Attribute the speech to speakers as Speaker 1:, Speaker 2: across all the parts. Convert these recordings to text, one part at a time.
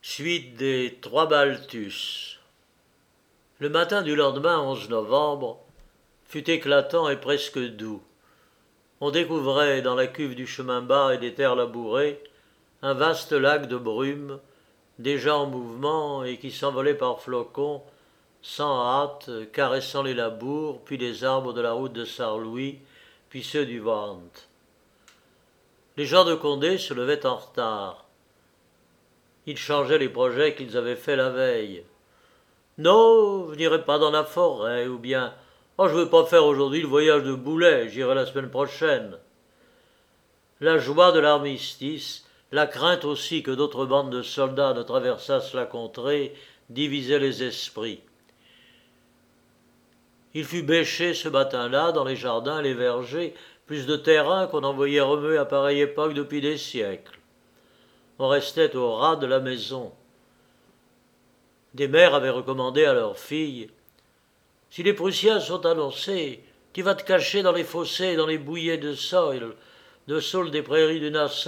Speaker 1: Suite des Trois Balthus. Le matin du lendemain 11 novembre fut éclatant et presque doux. On découvrait dans la cuve du chemin bas et des terres labourées un vaste lac de brume, déjà en mouvement et qui s'envolait par flocons, sans hâte, caressant les labours, puis les arbres de la route de Sarrelouis, puis ceux du Warnt. Les gens de Condé se levaient en retard. Ils changeaient les projets qu'ils avaient faits la veille. Non, je n'irai pas dans la forêt, ou bien oh, je ne veux pas faire aujourd'hui le voyage de Boulet, j'irai la semaine prochaine. La joie de l'armistice, la crainte aussi que d'autres bandes de soldats ne traversassent la contrée, divisaient les esprits. Il fut bêché ce matin-là, dans les jardins et les vergers, plus de terrain qu'on en voyait remuer à pareille époque depuis des siècles. On restait au ras de la maison. Des mères avaient recommandé à leurs filles « Si les Prussiens sont annoncés, tu vas te cacher dans les fossés et dans les bouillets de saule des prairies du Nassau. »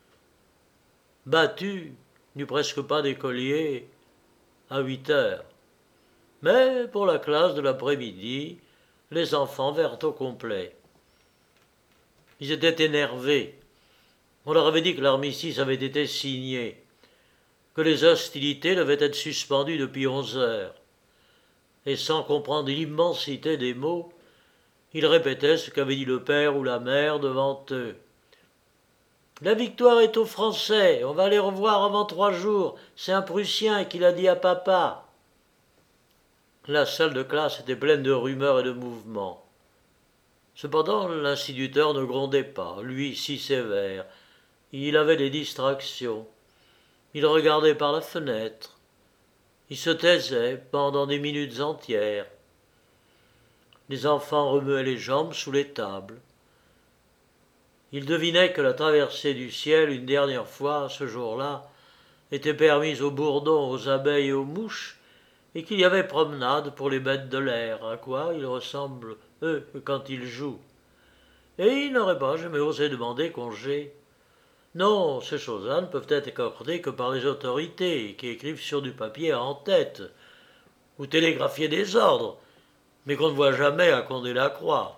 Speaker 1: Battu, n'eut presque pas d'écoliers, à 8 heures. Mais pour la classe de l'après-midi, les enfants vinrent au complet. Ils étaient énervés. On leur avait dit que l'armistice avait été signé, que les hostilités devaient être suspendues depuis 11 heures. Et sans comprendre l'immensité des mots, ils répétaient ce qu'avait dit le père ou la mère devant eux. « La victoire est aux Français, on va les revoir avant 3 jours, c'est un Prussien qui l'a dit à papa. » La salle de classe était pleine de rumeurs et de mouvements. Cependant, l'instituteur ne grondait pas, lui si sévère. Il avait des distractions. Il regardait par la fenêtre. Il se taisait pendant des minutes entières. Les enfants remuaient les jambes sous les tables. Il devinait que la traversée du ciel, une dernière fois, ce jour-là, était permise aux bourdons, aux abeilles et aux mouches, et qu'il y avait promenade pour les bêtes de l'air, à quoi ils ressemblent, eux, quand ils jouent. Et il n'aurait pas jamais osé demander congé. Non, ces choses-là ne peuvent être accordées que par les autorités, qui écrivent sur du papier en tête, ou télégraphier des ordres, mais qu'on ne voit jamais à Condé-la-Croix.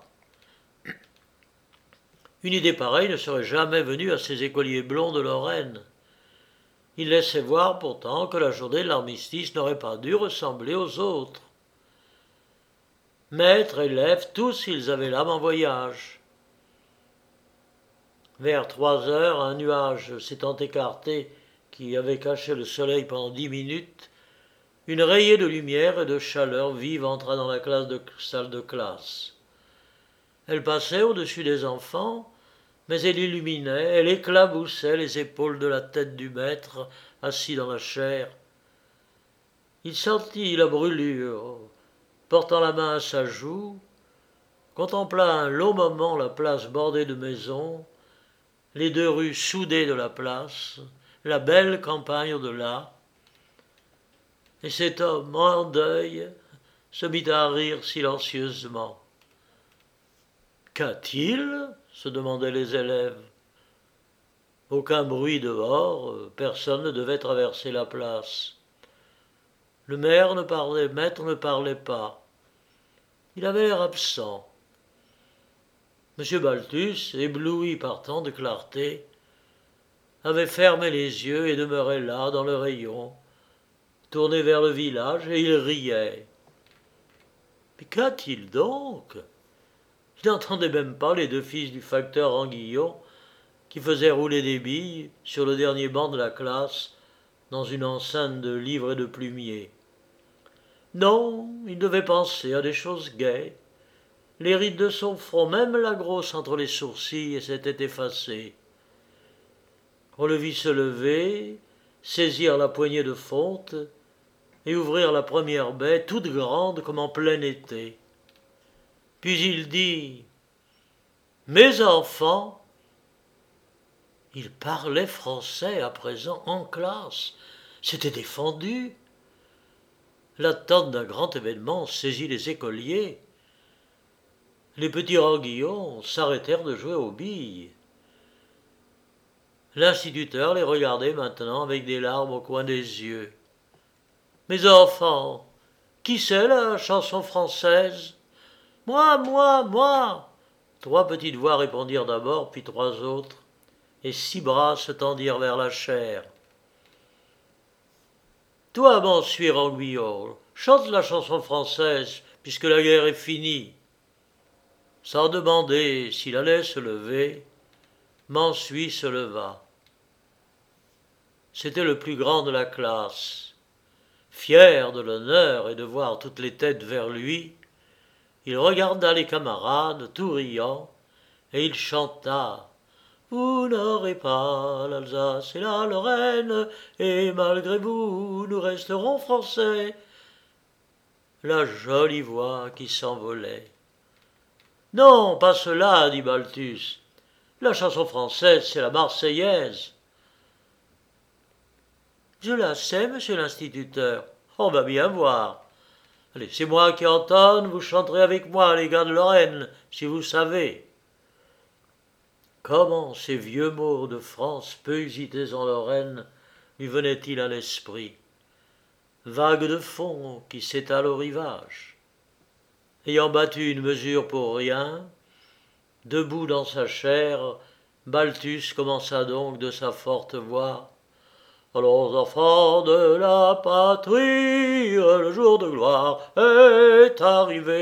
Speaker 1: Une idée pareille ne serait jamais venue à ces écoliers blonds de Lorraine. Il laissait voir pourtant que la journée de l'armistice n'aurait pas dû ressembler aux autres. Maîtres, élèves, tous ils avaient l'âme en voyage. Vers 3 heures, un nuage s'étant écarté qui avait caché le soleil pendant 10 minutes, une rayée de lumière et de chaleur vive entra dans la salle de classe. Elle passait au-dessus des enfants, mais elle illuminait, elle éclaboussait les épaules de la tête du maître, assis dans la chaire. Il sentit la brûlure, portant la main à sa joue, contempla un long moment la place bordée de maisons, les 2 rues soudées de la place, la belle campagne au-delà, et cet homme en deuil se mit à rire silencieusement. « Qu'a-t-il » se demandaient les élèves. Aucun bruit dehors, personne ne devait traverser la place. Le maître ne parlait pas. Il avait l'air absent. M. Balthus, ébloui par tant de clarté, avait fermé les yeux et demeurait là, dans le rayon, tourné vers le village, et il riait. Mais qu'a-t-il donc ? Il n'entendait même pas les 2 fils du facteur Anguillon qui faisaient rouler des billes sur le dernier banc de la classe dans une enceinte de livres et de plumiers. Non, il devait penser à des choses gaies. Les rides de son front, même la grosse entre les sourcils, s'étaient effacées. On le vit se lever, saisir la poignée de fonte et ouvrir la première baie, toute grande comme en plein été. Puis il dit « Mes enfants !» Il parlait français à présent en classe. C'était défendu. L'attente d'un grand événement saisit les écoliers. Les petits ranguillons s'arrêtèrent de jouer aux billes. L'instituteur les regardait maintenant avec des larmes au coin des yeux. « Mes enfants, qui c'est la chanson française ?»« Moi, moi, moi !» Trois petites voix répondirent d'abord, puis trois autres, et 6 bras se tendirent vers la chaire. « Toi, Mansuir Anguillol, chante la chanson française, puisque la guerre est finie. » Sans demander s'il allait se lever, Mansuy se leva. C'était le plus grand de la classe. Fier de l'honneur et de voir toutes les têtes vers lui, il regarda les camarades, tout riant, et il chanta « Vous n'aurez pas l'Alsace et la Lorraine, et malgré vous, nous resterons français. » La jolie voix qui s'envolait. « Non, pas cela, dit Balthus. La chanson française, c'est la Marseillaise. »« Je la sais, monsieur l'instituteur. On va bien voir. Allez, c'est moi qui entonne, vous chanterez avec moi, les gars de Lorraine, si vous savez. » Comment ces vieux mots de France peu usités en Lorraine lui venaient-ils à l'esprit? Vague de fond qui s'étale au rivage. Ayant battu une mesure pour rien, debout dans sa chaire, Balthus commença donc de sa forte voix. « Allons, enfants de la patrie, le jour de gloire est arrivé. »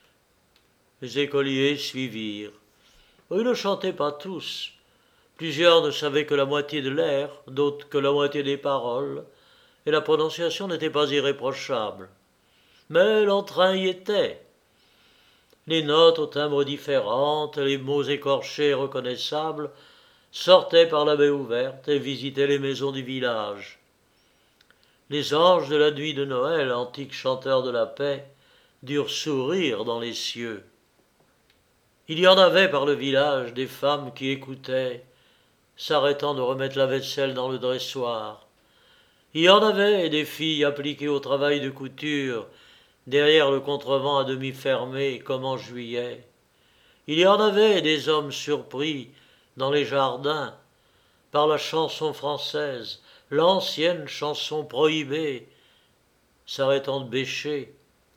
Speaker 1: Les écoliers suivirent. Ils ne chantaient pas tous. Plusieurs ne savaient que la moitié de l'air, d'autres que la moitié des paroles, et la prononciation n'était pas irréprochable. Mais l'entrain y était. Les notes aux timbres différentes, les mots écorchés et reconnaissables, sortaient par la baie ouverte et visitaient les maisons du village. Les anges de la nuit de Noël, antiques chanteurs de la paix, durent sourire dans les cieux. Il y en avait par le village des femmes qui écoutaient, s'arrêtant de remettre la vaisselle dans le dressoir. Il y en avait des filles appliquées au travail de couture, derrière le contrevent à demi fermé comme en juillet. Il y en avait des hommes surpris dans les jardins par la chanson française, l'ancienne chanson prohibée, s'arrêtant de bêcher.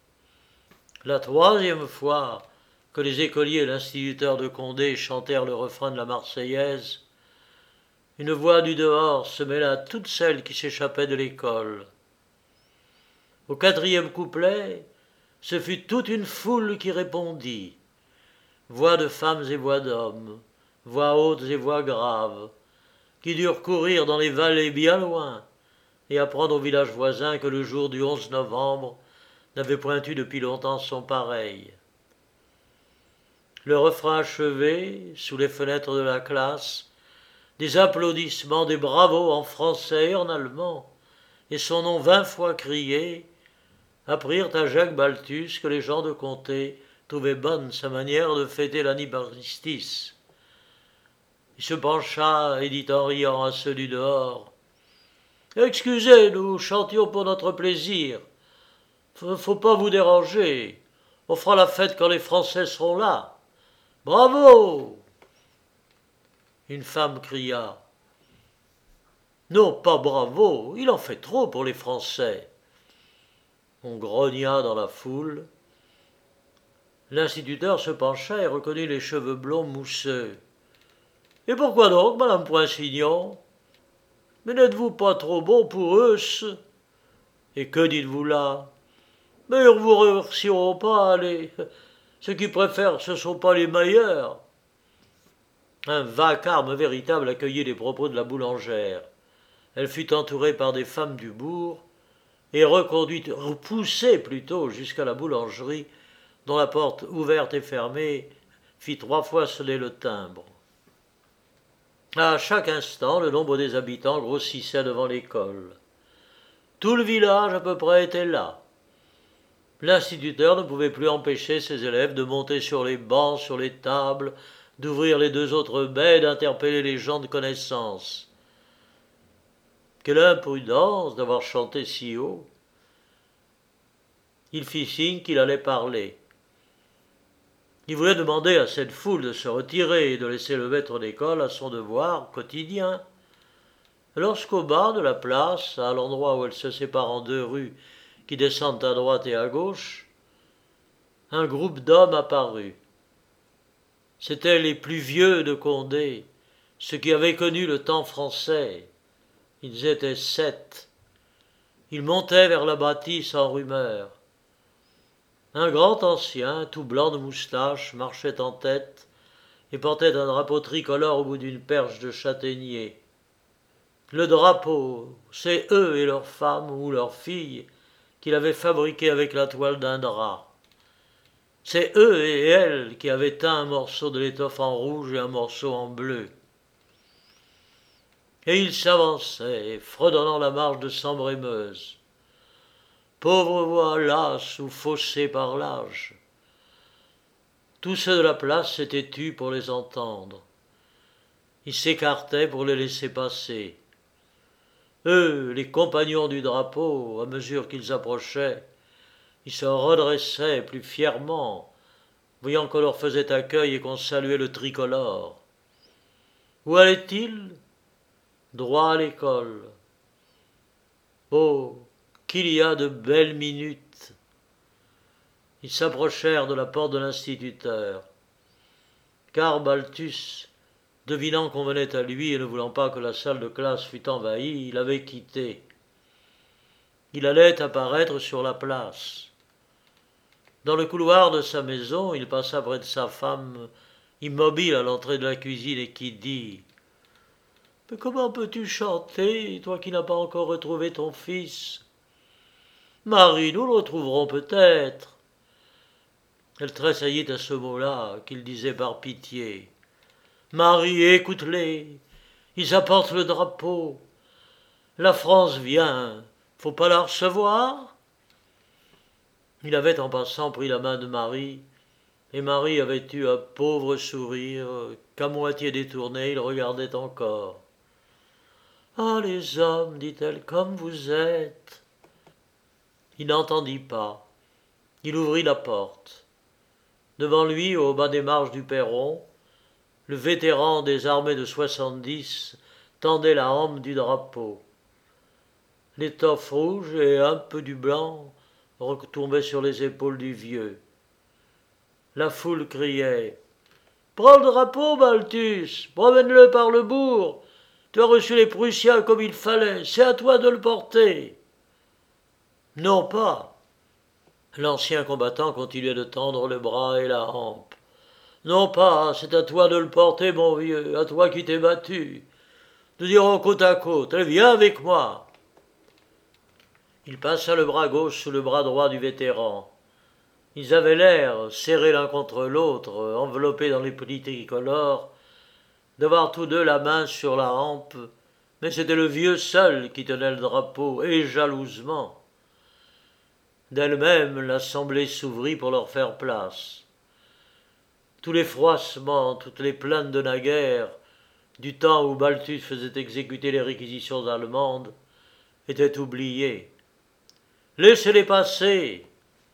Speaker 1: La troisième fois que les écoliers et l'instituteur de Condé chantèrent le refrain de la Marseillaise, une voix du dehors se mêla à toutes celles qui s'échappaient de l'école. Au 4e couplet, ce fut toute une foule qui répondit. Voix de femmes et voix d'hommes, voix hautes et voix graves, qui durent courir dans les vallées bien loin et apprendre au village voisin que le jour du 11 novembre n'avait point eu depuis longtemps son pareil. Le refrain achevé, sous les fenêtres de la classe, des applaudissements, des bravos en français et en allemand, et son nom 20 fois crié, apprirent à Jacques Balthus que les gens de comté trouvaient bonne sa manière de fêter l'annibardistice. Il se pencha et dit en riant à ceux du dehors « Excusez, nous chantions pour notre plaisir. Faut pas vous déranger. On fera la fête quand les Français seront là. Bravo !» Une femme cria « Non, pas bravo, il en fait trop pour les Français. » On grogna dans la foule. L'instituteur se pencha et reconnut les cheveux blonds mousseux. « Et pourquoi donc, madame Poinsignon? Mais n'êtes-vous pas trop bon pour eux? Et que dites-vous là? Mais ils vous remercieront pas, ceux qui préfèrent, ce ne sont pas les meilleurs. » Un vacarme véritable accueillit les propos de la boulangère. Elle fut entourée par des femmes du bourg et repoussée plutôt jusqu'à la boulangerie, dont la porte ouverte et fermée fit 3 fois sonner le timbre. À chaque instant, le nombre des habitants grossissait devant l'école. Tout le village à peu près était là. L'instituteur ne pouvait plus empêcher ses élèves de monter sur les bancs, sur les tables, d'ouvrir les 2 autres baies, d'interpeller les gens de connaissance. Quelle imprudence d'avoir chanté si haut. Il fit signe qu'il allait parler. Il voulait demander à cette foule de se retirer et de laisser le maître d'école à son devoir quotidien. Lorsqu'au bas de la place, à l'endroit où elle se sépare en deux rues qui descendent à droite et à gauche, un groupe d'hommes apparut. C'étaient les plus vieux de Condé, ceux qui avaient connu le temps français. Ils étaient 7. Ils montaient vers la bâtisse en rumeur. Un grand ancien, tout blanc de moustache, marchait en tête et portait un drapeau tricolore au bout d'une perche de châtaignier. Le drapeau, c'est eux et leurs femmes ou leurs filles qu'il avait fabriqué avec la toile d'un drap. C'est eux et elles qui avaient teint un morceau de l'étoffe en rouge et un morceau en bleu. Et ils s'avançaient, fredonnant la marche de Sambre-et-Meuse. Pauvres voix lasses ou faussées par l'âge. Tous ceux de la place s'étaient tus pour les entendre. Ils s'écartaient pour les laisser passer. Eux, les compagnons du drapeau, à mesure qu'ils approchaient, ils se redressaient plus fièrement, voyant qu'on leur faisait accueil et qu'on saluait le tricolore. Où allaient-ils ? Droit à l'école. Oh, qu'il y a de belles minutes. Ils s'approchèrent de la porte de l'instituteur. Car Balthus, devinant qu'on venait à lui et ne voulant pas que la salle de classe fût envahie, il avait quitté. Il allait apparaître sur la place. Dans le couloir de sa maison, il passa près de sa femme, immobile à l'entrée de la cuisine, et qui dit « Mais comment peux-tu chanter, toi qui n'as pas encore retrouvé ton fils ? Marie, nous le retrouverons peut-être. » Elle tressaillit à ce mot-là, qu'il disait par pitié. « Marie, écoute-les, ils apportent le drapeau. La France vient, faut pas la recevoir ?» Il avait en passant pris la main de Marie, et Marie avait eu un pauvre sourire qu'à moitié détourné il regardait encore. « Ah, les hommes, dit-elle, comme vous êtes !» Il n'entendit pas. Il ouvrit la porte. Devant lui, au bas des marches du perron, le vétéran des armées de 70 tendait la hampe du drapeau. L'étoffe rouge et un peu du blanc retombaient sur les épaules du vieux. La foule criait « Prends le drapeau, Balthus, promène-le par le bourg. Tu as reçu les Prussiens comme il fallait, c'est à toi de le porter. » Non pas. L'ancien combattant continuait de tendre le bras et la hampe. Non pas, c'est à toi de le porter, mon vieux, à toi qui t'es battu. Nous irons côte à côte, viens avec moi. Il passa le bras gauche sous le bras droit du vétéran. Ils avaient l'air, serrés l'un contre l'autre, enveloppés dans les plis tricolores, d'avoir tous deux la main sur la hampe, mais c'était le vieux seul qui tenait le drapeau, et jalousement. D'elle-même, l'assemblée s'ouvrit pour leur faire place. Tous les froissements, toutes les plaintes de naguère, du temps où Balthus faisait exécuter les réquisitions allemandes, étaient oubliés. « Laissez-les passer !»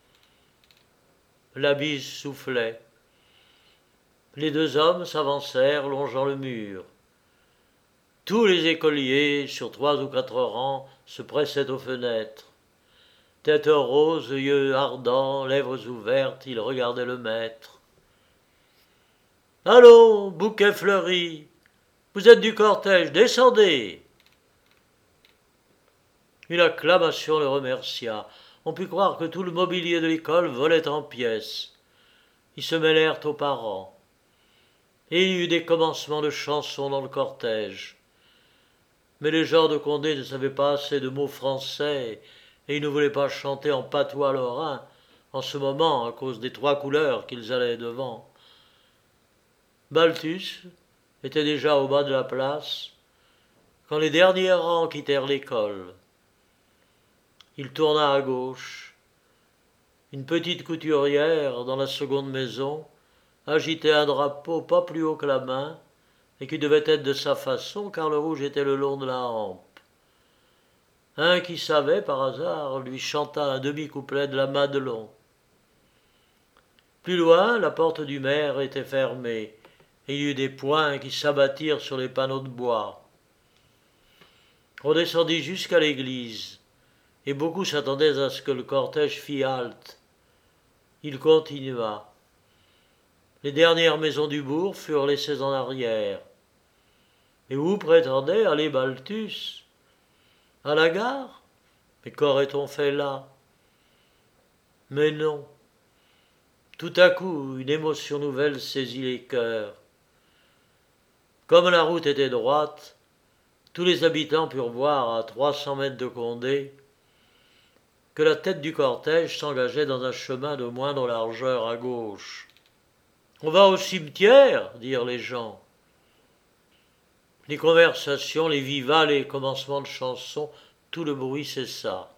Speaker 1: La bise soufflait. Les deux hommes s'avancèrent, longeant le mur. Tous les écoliers, sur 3 ou 4 rangs, se pressaient aux fenêtres. Tête rose, yeux ardents, lèvres ouvertes, ils regardaient le maître. « Allons, bouquet fleuri, vous êtes du cortège, descendez !» Une acclamation le remercia. On put croire que tout le mobilier de l'école volait en pièces. Ils se mêlèrent aux parents. Et il y eut des commencements de chansons dans le cortège. Mais les gens de Condé ne savaient pas assez de mots français, et ils ne voulaient pas chanter en patois lorrain, en ce moment, à cause des 3 couleurs qu'ils allaient devant. Balthus était déjà au bas de la place, quand les derniers rangs quittèrent l'école. Il tourna à gauche. Une petite couturière, dans la seconde maison, agitait un drapeau pas plus haut que la main, et qui devait être de sa façon, car le rouge était le long de la hampe. Un qui savait, par hasard, lui chanta un demi-couplet de la Madelon. Plus loin, la porte du maire était fermée, et il y eut des poings qui s'abattirent sur les panneaux de bois. On descendit jusqu'à l'église, et beaucoup s'attendaient à ce que le cortège fît halte. Il continua. Les dernières maisons du bourg furent laissées en arrière. Et où prétendait aller Balthus? À la gare? Mais qu'aurait-on fait là? Mais non. Tout à coup, une émotion nouvelle saisit les cœurs. Comme la route était droite, tous les habitants purent voir à 300 mètres de Condé que la tête du cortège s'engageait dans un chemin de moindre largeur à gauche. « On va au cimetière » dirent les gens. Les conversations, les vivas, les commencements de chansons, tout le bruit cessa.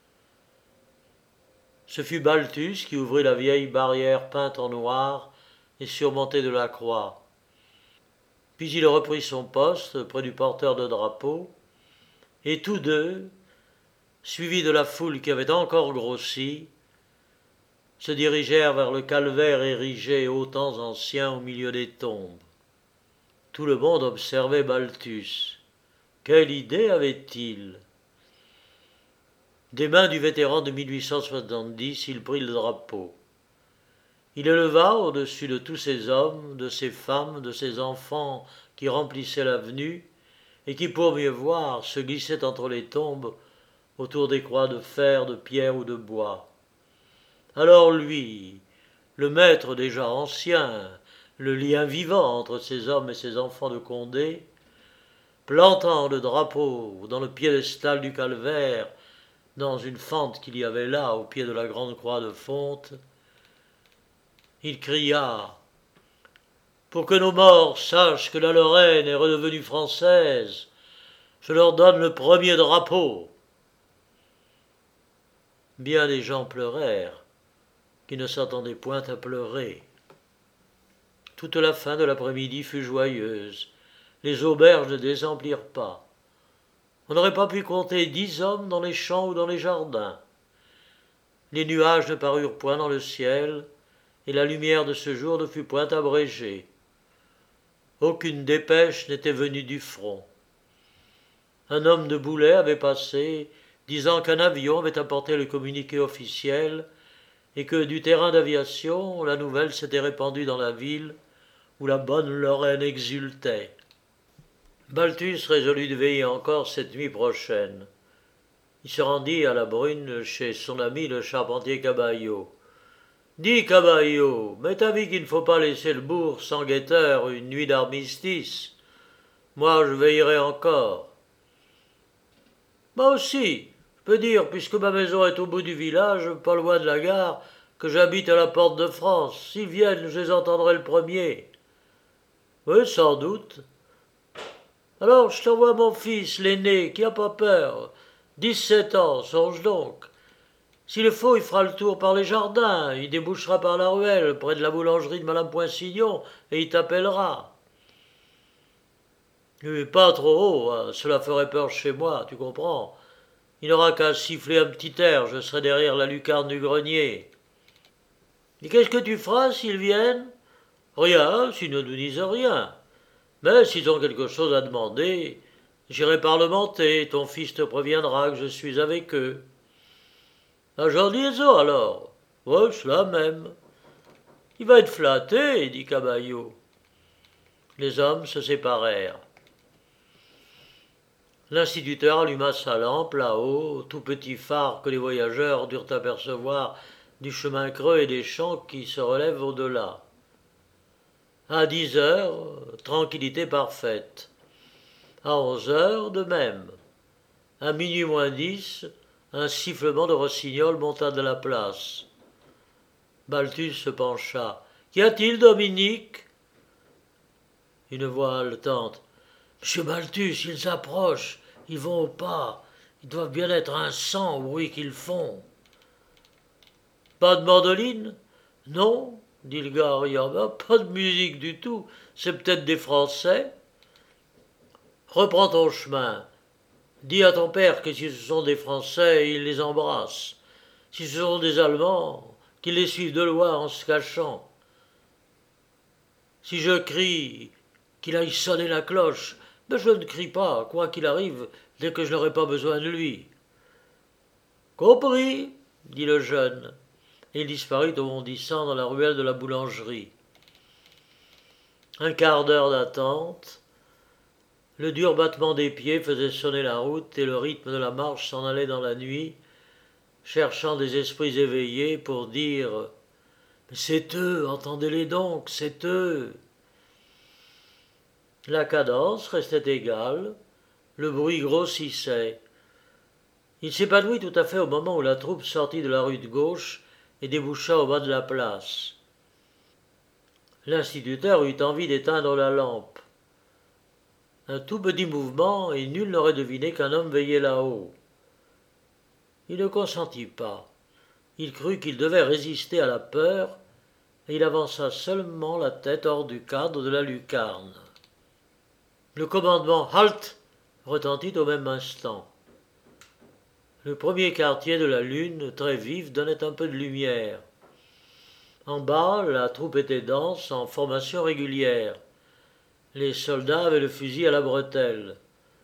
Speaker 1: Ce fut Balthus qui ouvrit la vieille barrière peinte en noir et surmontée de la croix. Puis il reprit son poste près du porteur de drapeau, et tous deux, suivis de la foule qui avait encore grossi, se dirigèrent vers le calvaire érigé aux temps anciens au milieu des tombes. Tout le monde observait Balthus. Quelle idée avait-il? Des mains du vétéran de 1870, il prit le drapeau. Il éleva au-dessus de tous ces hommes, de ces femmes, de ces enfants qui remplissaient l'avenue et qui, pour mieux voir, se glissaient entre les tombes autour des croix de fer, de pierre ou de bois. Alors lui, le maître déjà ancien, le lien vivant entre ces hommes et ces enfants de Condé, plantant le drapeau dans le piédestal du calvaire, dans une fente qu'il y avait là, au pied de la grande croix de fonte, il cria « Pour que nos morts sachent que la Lorraine est redevenue française, je leur donne le premier drapeau. » Bien des gens pleurèrent, qui ne s'attendaient point à pleurer. Toute la fin de l'après-midi fut joyeuse. Les auberges ne désemplirent pas. On n'aurait pas pu compter 10 hommes dans les champs ou dans les jardins. Les nuages ne parurent point dans le ciel, et la lumière de ce jour ne fut point abrégée. Aucune dépêche n'était venue du front. Un homme de boulet avait passé, disant qu'un avion avait apporté le communiqué officiel et que du terrain d'aviation, la nouvelle s'était répandue dans la ville où la bonne Lorraine exultait. Balthus résolut de veiller encore cette nuit prochaine. Il se rendit à la Brune chez son ami le charpentier Cabaillot. « Dis, Cabaillot, m'est avis qu'il ne faut pas laisser le bourg sans guetteur une nuit d'armistice. Moi, je veillerai encore. » « Moi aussi, je peux dire, puisque ma maison est au bout du village, pas loin de la gare, que j'habite à la porte de France. S'ils viennent, je les entendrai le premier. »« Oui, sans doute. Alors, je t'envoie mon fils, l'aîné, qui n'a pas peur. 17 ans, songe donc. S'il faut, il fera le tour par les jardins, il débouchera par la ruelle, près de la boulangerie de Madame Poinsignon, et il t'appellera. » « Pas trop haut, hein, cela ferait peur chez moi, tu comprends. Il n'aura qu'à siffler un petit air, je serai derrière la lucarne du grenier. »« Et qu'est-ce que tu feras s'ils viennent ? » ?»« Rien, s'ils ne nous disent rien. Mais s'ils ont quelque chose à demander, j'irai parlementer, ton fils te préviendra que je suis avec eux. »« La liaison alors ? » ?»« Ouais, cela même. »« Il va être flatté, dit Cabaillot. » Les hommes se séparèrent. L'instituteur alluma sa lampe là-haut, tout petit phare que les voyageurs durent apercevoir du chemin creux et des champs qui se relèvent au-delà. À 10 heures, tranquillité parfaite. À 11 heures, de même. À minuit moins 10, un sifflement de rossignol monta de la place. Balthus se pencha. « Qu'y a-t-il, Dominique ?» Une voix haletante. « Monsieur Balthus, ils approchent. Ils vont au pas. Ils doivent bien être un sang au bruit qu'ils font. »« Pas de mandoline ? » ?»« Non, dit le gars en riant. « Pas de musique du tout. C'est peut-être des Français. »« Reprends ton chemin. Dis à ton père que si ce sont des Français, il les embrasse. Si ce sont des Allemands, qu'il les suive de loin en se cachant. Si je crie qu'il aille sonner la cloche, mais je ne crie pas, quoi qu'il arrive, dès que je n'aurai pas besoin de lui. Compris, dit le jeune, et il disparut au bondissant dans la ruelle de la boulangerie. Un quart d'heure d'attente. Le dur battement des pieds faisait sonner la route et le rythme de la marche s'en allait dans la nuit, cherchant des esprits éveillés pour dire « Mais c'est eux, entendez-les donc, c'est eux !» La cadence restait égale, le bruit grossissait. Il s'épanouit tout à fait au moment où la troupe sortit de la rue de gauche et déboucha au bas de la place. L'instituteur eut envie d'éteindre la lampe. Un tout petit mouvement, et nul n'aurait deviné qu'un homme veillait là-haut. Il ne consentit pas. Il crut qu'il devait résister à la peur, et il avança seulement la tête hors du cadre de la lucarne. Le commandement « Halte !» retentit au même instant. Le premier quartier de la lune, très vif, donnait un peu de lumière. En bas, la troupe était dense, en formation régulière. Les soldats avaient le fusil à la bretelle.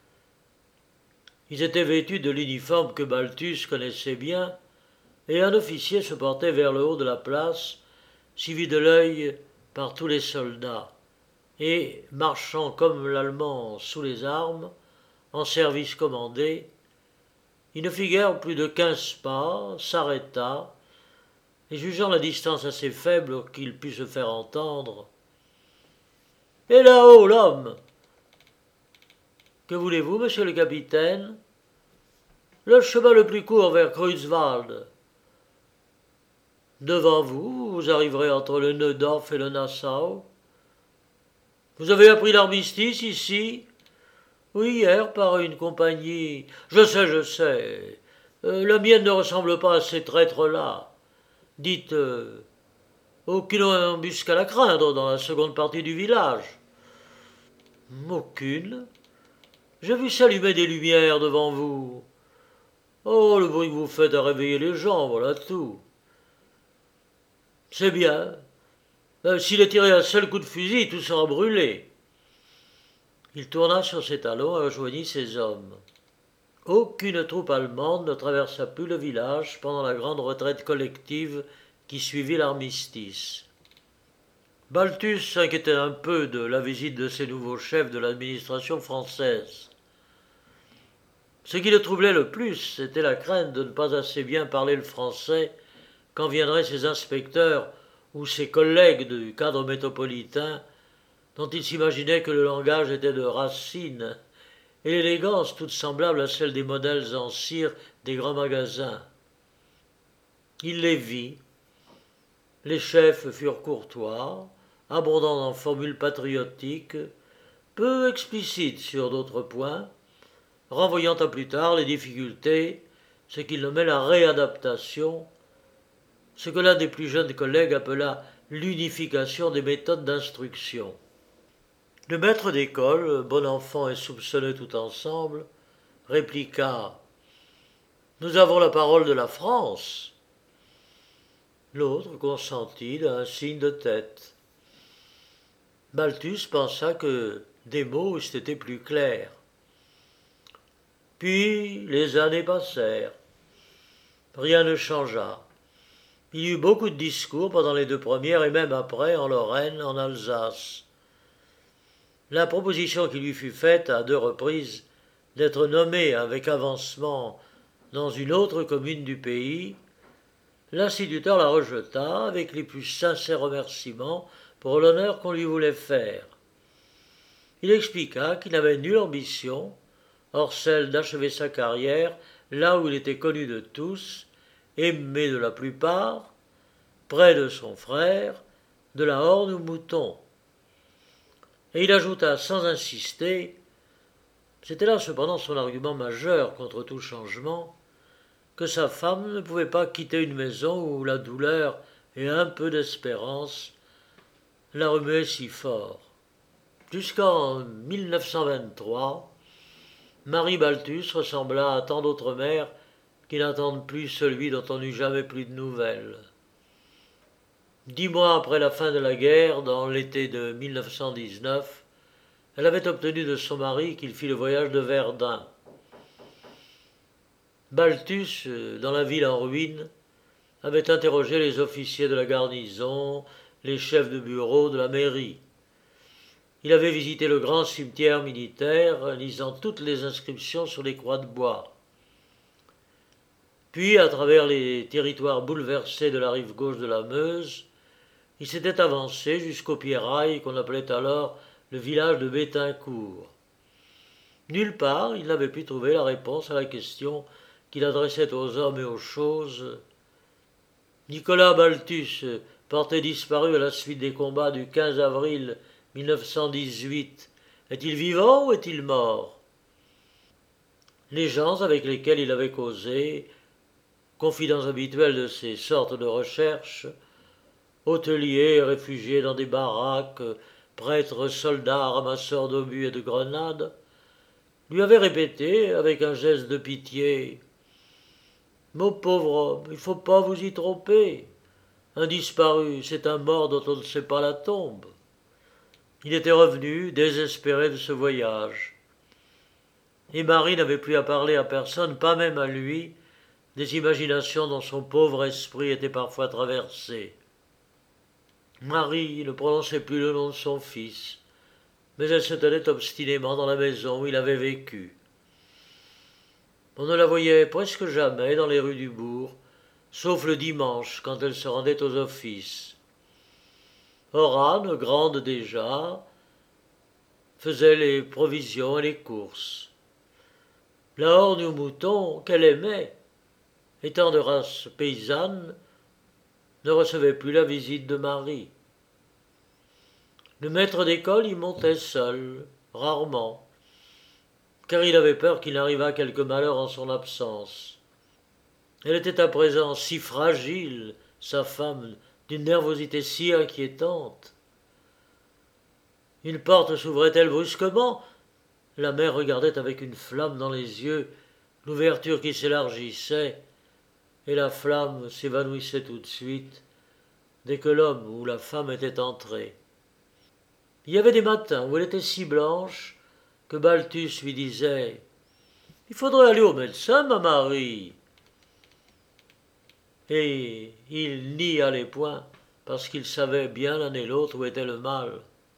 Speaker 1: Ils étaient vêtus de l'uniforme que Balthus connaissait bien, et un officier se portait vers le haut de la place, suivi de l'œil par tous les soldats, et, marchant comme l'Allemand sous les armes, en service commandé, il ne fit guère plus de 15 pas, s'arrêta, et jugeant la distance assez faible qu'il pût se faire entendre, « Et là-haut, l'homme ! Que voulez-vous, monsieur le capitaine ? Le chemin le plus court vers Creutzwald. Devant vous, vous arriverez entre le Neudorf et le Nassau. Vous avez appris l'armistice ici ? Oui, hier, par une compagnie. Je sais. La mienne ne ressemble pas à ces traîtres-là. Dites, aucune embuscade à craindre dans la seconde partie du village. Aucune. J'ai vu s'allumer des lumières devant vous. Oh, le bruit que vous faites a réveillé les gens, voilà tout. C'est bien. S'il est tiré un seul coup de fusil, tout sera brûlé. Il tourna sur ses talons et rejoignit ses hommes. Aucune troupe allemande ne traversa plus le village pendant la grande retraite collective qui suivit l'armistice. Balthus s'inquiétait un peu de la visite de ces nouveaux chefs de l'administration française. Ce qui le troublait le plus, c'était la crainte de ne pas assez bien parler le français quand viendraient ses inspecteurs ou ses collègues du cadre métropolitain, dont il s'imaginait que le langage était de Racine et l'élégance toute semblable à celle des modèles en cire des grands magasins. Il les vit. Les chefs furent courtois, abondants en formules patriotiques, peu explicites sur d'autres points, renvoyant à plus tard les difficultés, ce qu'il nommait la réadaptation, ce que l'un des plus jeunes collègues appela l'unification des méthodes d'instruction. Le maître d'école, bon enfant et soupçonneux tout ensemble, répliqua « Nous avons la parole de la France ». L'autre consentit d'un signe de tête. Balthus pensa que des mots eussent été plus clairs. Puis les années passèrent. Rien ne changea. Il y eut beaucoup de discours pendant les 2 premières et même après en Lorraine, en Alsace. La proposition qui lui fut faite à 2 reprises d'être nommé avec avancement dans une autre commune du pays, l'instituteur la rejeta avec les plus sincères remerciements pour l'honneur qu'on lui voulait faire. Il expliqua qu'il n'avait nulle ambition, hors celle d'achever sa carrière là où il était connu de tous, aimé de la plupart, près de son frère, de la Horne aux moutons. Et il ajouta sans insister, c'était là cependant son argument majeur contre tout changement, que sa femme ne pouvait pas quitter une maison où la douleur et un peu d'espérance la remuaient si fort. Jusqu'en 1923, Marie Balthus ressembla à tant d'autres mères qui n'attendent plus celui dont on n'eut jamais plus de nouvelles. 10 mois après la fin de la guerre, dans l'été de 1919, elle avait obtenu de son mari qu'il fît le voyage de Verdun. Balthus, dans la ville en ruine, avait interrogé les officiers de la garnison, les chefs de bureau de la mairie. Il avait visité le grand cimetière militaire, lisant toutes les inscriptions sur les croix de bois. Puis, à travers les territoires bouleversés de la rive gauche de la Meuse, il s'était avancé jusqu'au Pierrail qu'on appelait alors le village de Bettincourt. Nulle part il n'avait pu trouver la réponse à la question qu'il adressait aux hommes et aux choses. Nicolas Balthus, porté disparu à la suite des combats du 15 avril 1918, est-il vivant ou est-il mort? Les gens avec lesquels il avait causé, confidents habituels de ces sortes de recherches, hôteliers réfugiés dans des baraques, prêtres, soldats, ramasseurs d'obus et de grenades, lui avaient répété, avec un geste de pitié, « Mon pauvre homme, il ne faut pas vous y tromper. Un disparu, c'est un mort dont on ne sait pas la tombe. » Il était revenu, désespéré de ce voyage. Et Marie n'avait plus à parler à personne, pas même à lui, des imaginations dont son pauvre esprit était parfois traversé. Marie ne prononçait plus le nom de son fils, mais elle se tenait obstinément dans la maison où il avait vécu. On ne la voyait presque jamais dans les rues du bourg, sauf le dimanche quand elle se rendait aux offices. Orane, grande déjà, faisait les provisions et les courses. La horgne aux moutons, qu'elle aimait, étant de race paysanne, ne recevait plus la visite de Marie. Le maître d'école y montait seul, rarement, car il avait peur qu'il n'arrivât quelque malheur en son absence. Elle était à présent si fragile, sa femme, d'une nervosité si inquiétante. Une porte s'ouvrait-elle brusquement? La mère regardait avec une flamme dans les yeux, l'ouverture qui s'élargissait, et la flamme s'évanouissait tout de suite, dès que l'homme ou la femme était entré. Il y avait des matins où elle était si blanche que Balthus lui disait « Il faudrait aller au médecin, ma Marie !» Et il n'y allait point, parce qu'il savait bien l'un et l'autre où était le mal.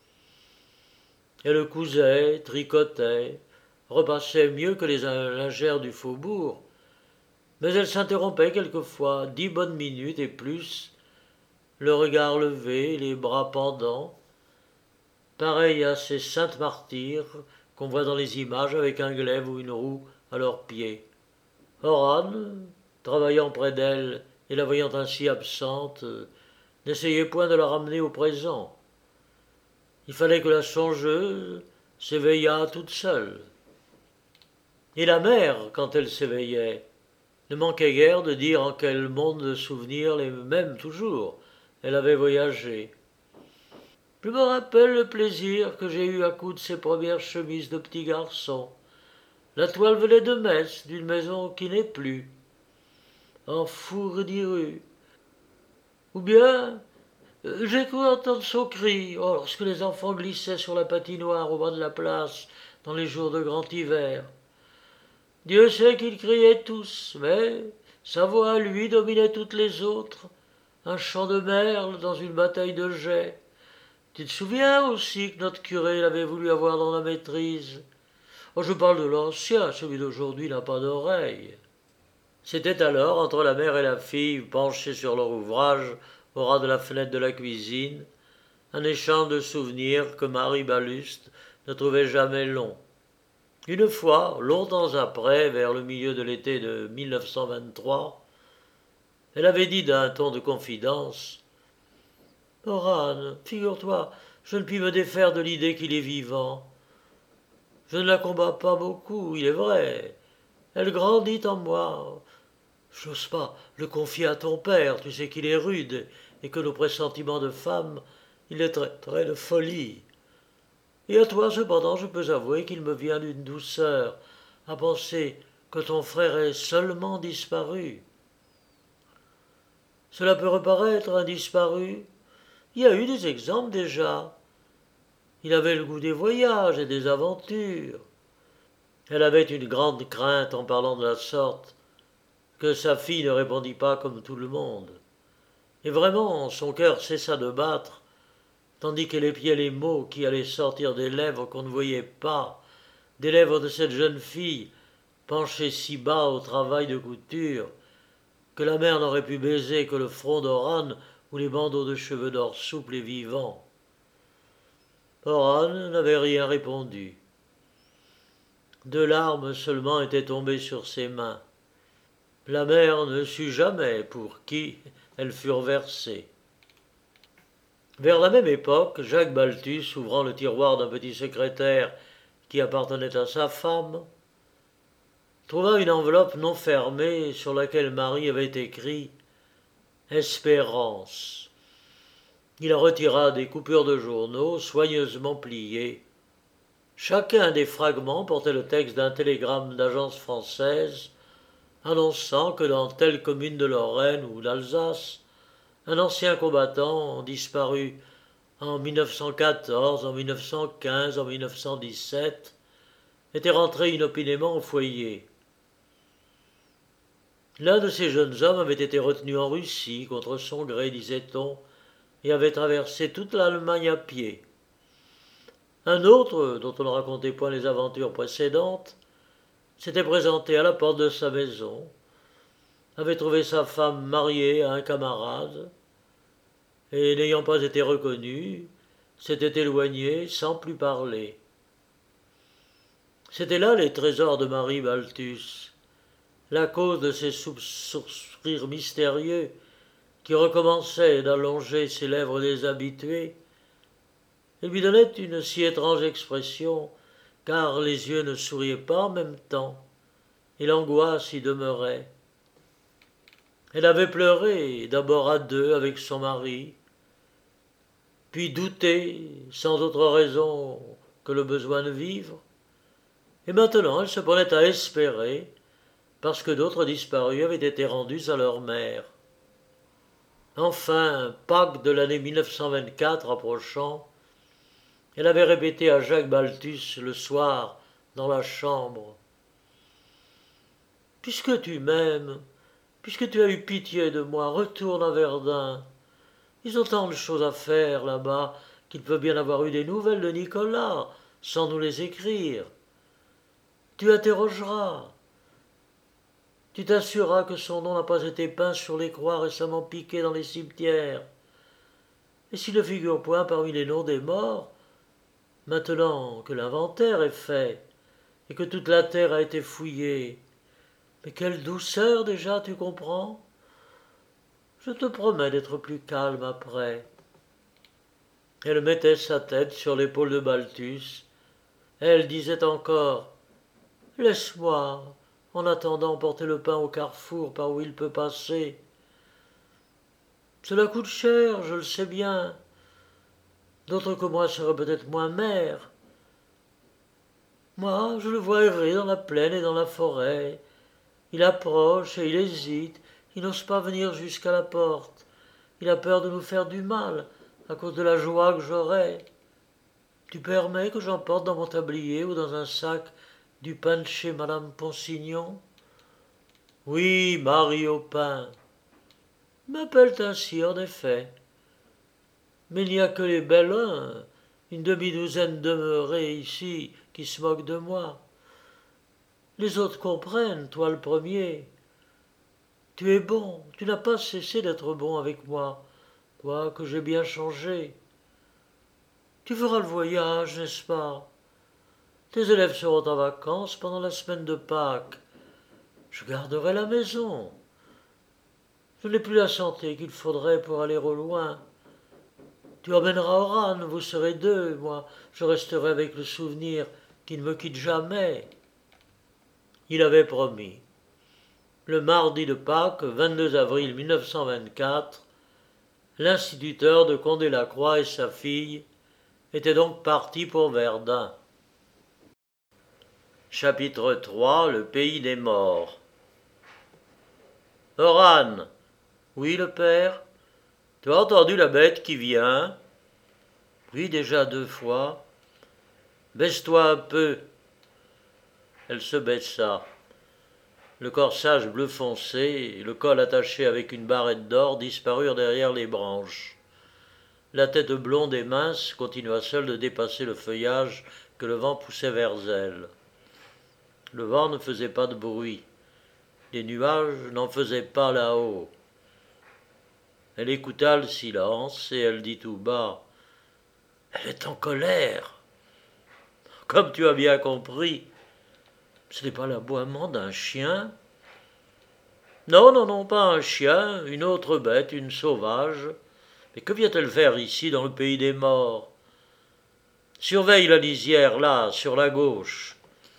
Speaker 1: Elle cousait, tricotait, repassait mieux que les lingères du faubourg, mais elle s'interrompait quelquefois 10 bonnes minutes et plus, le regard levé, les bras pendants, pareil à ces saintes martyrs qu'on voit dans les images avec un glaive ou une roue à leurs pieds. Orane, travaillant près d'elle et la voyant ainsi absente, n'essayait point de la ramener au présent. Il fallait que la songeuse s'éveillât toute seule. Et la mère, quand elle s'éveillait, ne manquait guère de dire en quel monde de souvenirs, les mêmes toujours, elle avait voyagé. Je me rappelle le plaisir que j'ai eu à coudre ses premières chemises de petit garçon. La toile venait de Metz, d'une maison qui n'est plus. En Fourdiru. Ou bien, j'ai cru entendre son cri, lorsque les enfants glissaient sur la patinoire au bas de la place, dans les jours de grand hiver. Dieu sait qu'ils criaient tous, mais sa voix à lui dominait toutes les autres, un chant de merle dans une bataille de geais. Tu te souviens aussi que notre curé l'avait voulu avoir dans la maîtrise? Oh, je parle de l'ancien, celui d'aujourd'hui n'a pas d'oreille. C'était alors, entre la mère et la fille, penchées sur leur ouvrage, au ras de la fenêtre de la cuisine, un échange de souvenirs que Marie Baluste ne trouvait jamais long. Une fois, longtemps après, vers le milieu de l'été de 1923, elle avait dit d'un ton de confidence « Orane, figure-toi, je ne puis me défaire de l'idée qu'il est vivant. Je ne la combats pas beaucoup, il est vrai. Elle grandit en moi. J'ose pas le confier à ton père, tu sais qu'il est rude et que nos pressentiments de femme, il les traiterait de folie. Et à toi, cependant, je peux avouer qu'il me vient d'une douceur à penser que ton frère est seulement disparu. Cela peut reparaître un disparu, Il y a eu des exemples déjà. Il avait le goût des voyages et des aventures. Elle avait une grande crainte en parlant de la sorte, que sa fille ne répondît pas comme tout le monde. Et vraiment, son cœur cessa de battre, tandis qu'elle épiait les mots qui allaient sortir des lèvres qu'on ne voyait pas, des lèvres de cette jeune fille, penchée si bas au travail de couture, que la mère n'aurait pu baiser que le front d'Oran ou les bandeaux de cheveux d'or souples et vivants. Oran n'avait rien répondu. 2 larmes seulement étaient tombées sur ses mains. La mère ne sut jamais pour qui elles furent versées. Vers la même époque, Jacques Balthus, ouvrant le tiroir d'un petit secrétaire qui appartenait à sa femme, trouva une enveloppe non fermée sur laquelle Marie avait écrit « Espérance ». Il en retira des coupures de journaux soigneusement pliées. Chacun des fragments portait le texte d'un télégramme d'agence française annonçant que dans telle commune de Lorraine ou d'Alsace, un ancien combattant disparu en 1914, en 1915, en 1917, était rentré inopinément au foyer. L'un de ces jeunes hommes avait été retenu en Russie contre son gré, disait-on, et avait traversé toute l'Allemagne à pied. Un autre, dont on ne racontait point les aventures précédentes, s'était présenté à la porte de sa maison, avait trouvé sa femme mariée à un camarade, et n'ayant pas été reconnu, s'était éloigné sans plus parler. C'étaient là les trésors de Marie Balthus, la cause de ces sourires mystérieux qui recommençaient d'allonger ses lèvres déshabituées et lui donnaient une si étrange expression, car les yeux ne souriaient pas en même temps, et l'angoisse y demeurait. Elle avait pleuré, d'abord à 2 avec son mari, puis douté, sans autre raison que le besoin de vivre, et maintenant elle se prenait à espérer, parce que d'autres disparus avaient été rendus à leur mère. Enfin, Pâques de l'année 1924 approchant, elle avait répété à Jacques Balthus le soir dans la chambre « Puisque tu m'aimes, puisque tu as eu pitié de moi, retourne à Verdun. Ils ont tant de choses à faire là-bas qu'ils peuvent bien avoir eu des nouvelles de Nicolas sans nous les écrire. Tu interrogeras. Tu t'assureras que son nom n'a pas été peint sur les croix récemment piquées dans les cimetières. Et s'il ne figure point parmi les noms des morts, maintenant que l'inventaire est fait et que toute la terre a été fouillée, mais quelle douceur déjà, tu comprends? Je te promets d'être plus calme après. » Elle mettait sa tête sur l'épaule de Balthus. Elle disait encore « Laisse-moi, en attendant, porter le pain au carrefour par où il peut passer. Cela coûte cher, je le sais bien. D'autres que moi seraient peut-être moins mères. Moi, je le vois errer dans la plaine et dans la forêt. Il approche et il hésite, il n'ose pas venir jusqu'à la porte. Il a peur de nous faire du mal, à cause de la joie que j'aurai. Tu permets que j'emporte dans mon tablier ou dans un sac du pain de chez Madame Ponsignon? Oui, Marie au pain. M'appellent ainsi, en effet. Mais il n'y a que les Bellin, une demi-douzaine demeurés ici, qui se moquent de moi. Les autres comprennent, toi le premier. Tu es bon, tu n'as pas cessé d'être bon avec moi, quoique j'ai bien changé. Tu feras le voyage, n'est-ce pas? Tes élèves seront en vacances pendant la semaine de Pâques. Je garderai la maison. Je n'ai plus la santé qu'il faudrait pour aller au loin. Tu emmèneras Oran, vous serez 2, moi je resterai avec le souvenir qui ne me quitte jamais. » Il avait promis. Le mardi de Pâques, 22 avril 1924, l'instituteur de Condé-Lacroix et sa fille étaient donc partis pour Verdun. Chapitre 3. Le pays des morts. Oran. Oui, le père. Tu as entendu la bête qui vient? Oui, déjà 2 fois. Baisse-toi un peu. Elle se baissa. Le corsage bleu foncé et le col attaché avec une barrette d'or disparurent derrière les branches. La tête blonde et mince continua seule de dépasser le feuillage que le vent poussait vers elle. Le vent ne faisait pas de bruit. Les nuages n'en faisaient pas là-haut. Elle écouta le silence et elle dit tout bas: « Elle est en colère. Comme tu as bien compris, ce n'est pas l'aboiement d'un chien. Non, non, non, pas un chien, une autre bête, une sauvage. Mais que vient-elle faire ici dans le pays des morts? Surveille la lisière là, sur la gauche. »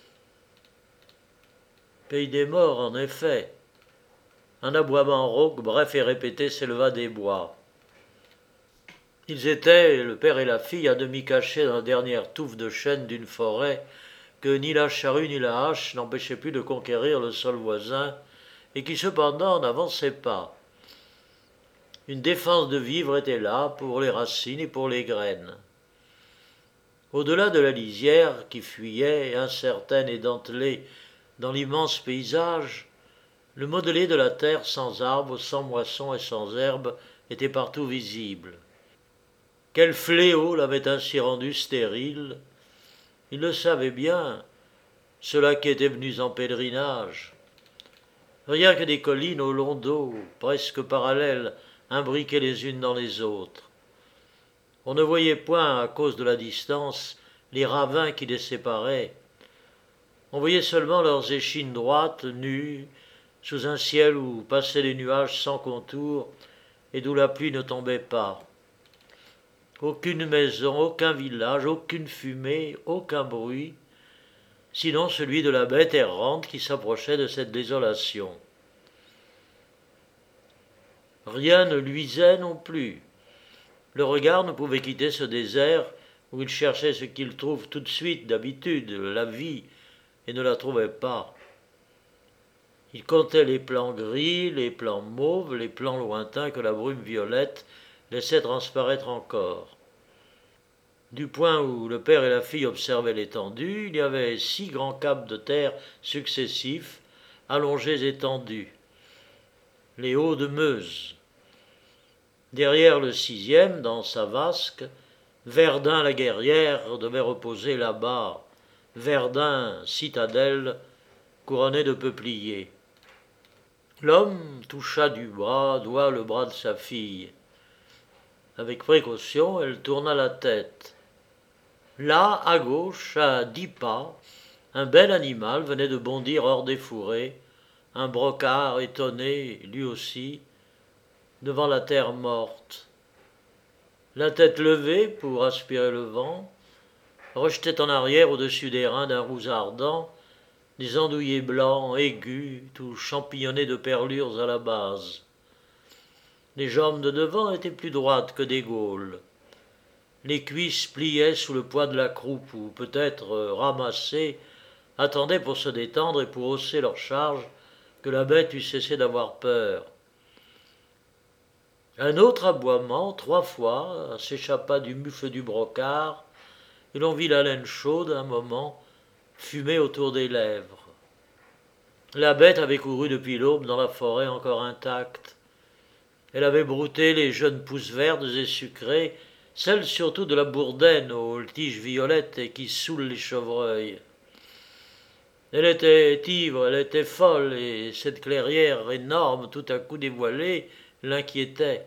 Speaker 1: Pays des morts, en effet. Un aboiement rauque, bref et répété, s'éleva des bois. Ils étaient, le père et la fille, à demi cachés dans la dernière touffe de chêne d'une forêt que ni la charrue ni la hache n'empêchaient plus de conquérir le sol voisin, et qui cependant n'avançait pas. Une défense de vivre était là pour les racines et pour les graines. Au-delà de la lisière qui fuyait, incertaine et dentelée, dans l'immense paysage, le modelé de la terre sans arbres, sans moissons et sans herbes était partout visible. Quel fléau l'avait ainsi rendu stérile? Ils le savaient bien, ceux-là qui étaient venus en pèlerinage. Rien que des collines au long d'eau, presque parallèles, imbriquées les unes dans les autres. On ne voyait point, à cause de la distance, les ravins qui les séparaient. On voyait seulement leurs échines droites, nues, sous un ciel où passaient les nuages sans contour et d'où la pluie ne tombait pas. Aucune maison, aucun village, aucune fumée, aucun bruit, sinon celui de la bête errante qui s'approchait de cette désolation. Rien ne luisait non plus. Le regard ne pouvait quitter ce désert où il cherchait ce qu'il trouve tout de suite d'habitude, la vie, et ne la trouvait pas. Il comptait les plans gris, les plans mauves, les plans lointains que la brume violette laissait transparaître encore. Du point où le père et la fille observaient l'étendue, il y avait 6 grands caps de terre successifs, allongés et tendus. Les hauts de Meuse. Derrière le 6e, dans sa vasque, Verdun la guerrière devait reposer là-bas, Verdun, citadelle, couronnée de peupliers. L'homme toucha du doigt le bras de sa fille. Avec précaution, elle tourna la tête. Là, à gauche, à 10 pas, un bel animal venait de bondir hors des fourrés, un brocard étonné, lui aussi, devant la terre morte. La tête levée pour aspirer le vent, rejetait en arrière au-dessus des reins d'un roux ardent des andouillés blancs, aigus, tout champignonnés de perlures à la base. Les jambes de devant étaient plus droites que des gaules. Les cuisses pliaient sous le poids de la croupe ou, peut-être ramassées, attendaient pour se détendre et pour hausser leur charge que la bête eût cessé d'avoir peur. Un autre aboiement, 3 fois, s'échappa du mufle du brocard, et l'on vit la laine chaude, un moment, fumer autour des lèvres. La bête avait couru depuis l'aube dans la forêt encore intacte. Elle avait brouté les jeunes pousses vertes et sucrées, celles surtout de la bourdaine aux tiges violettes et qui saoulent les chevreuils. Elle était ivre, elle était folle, et cette clairière énorme, tout à coup dévoilée, l'inquiétait.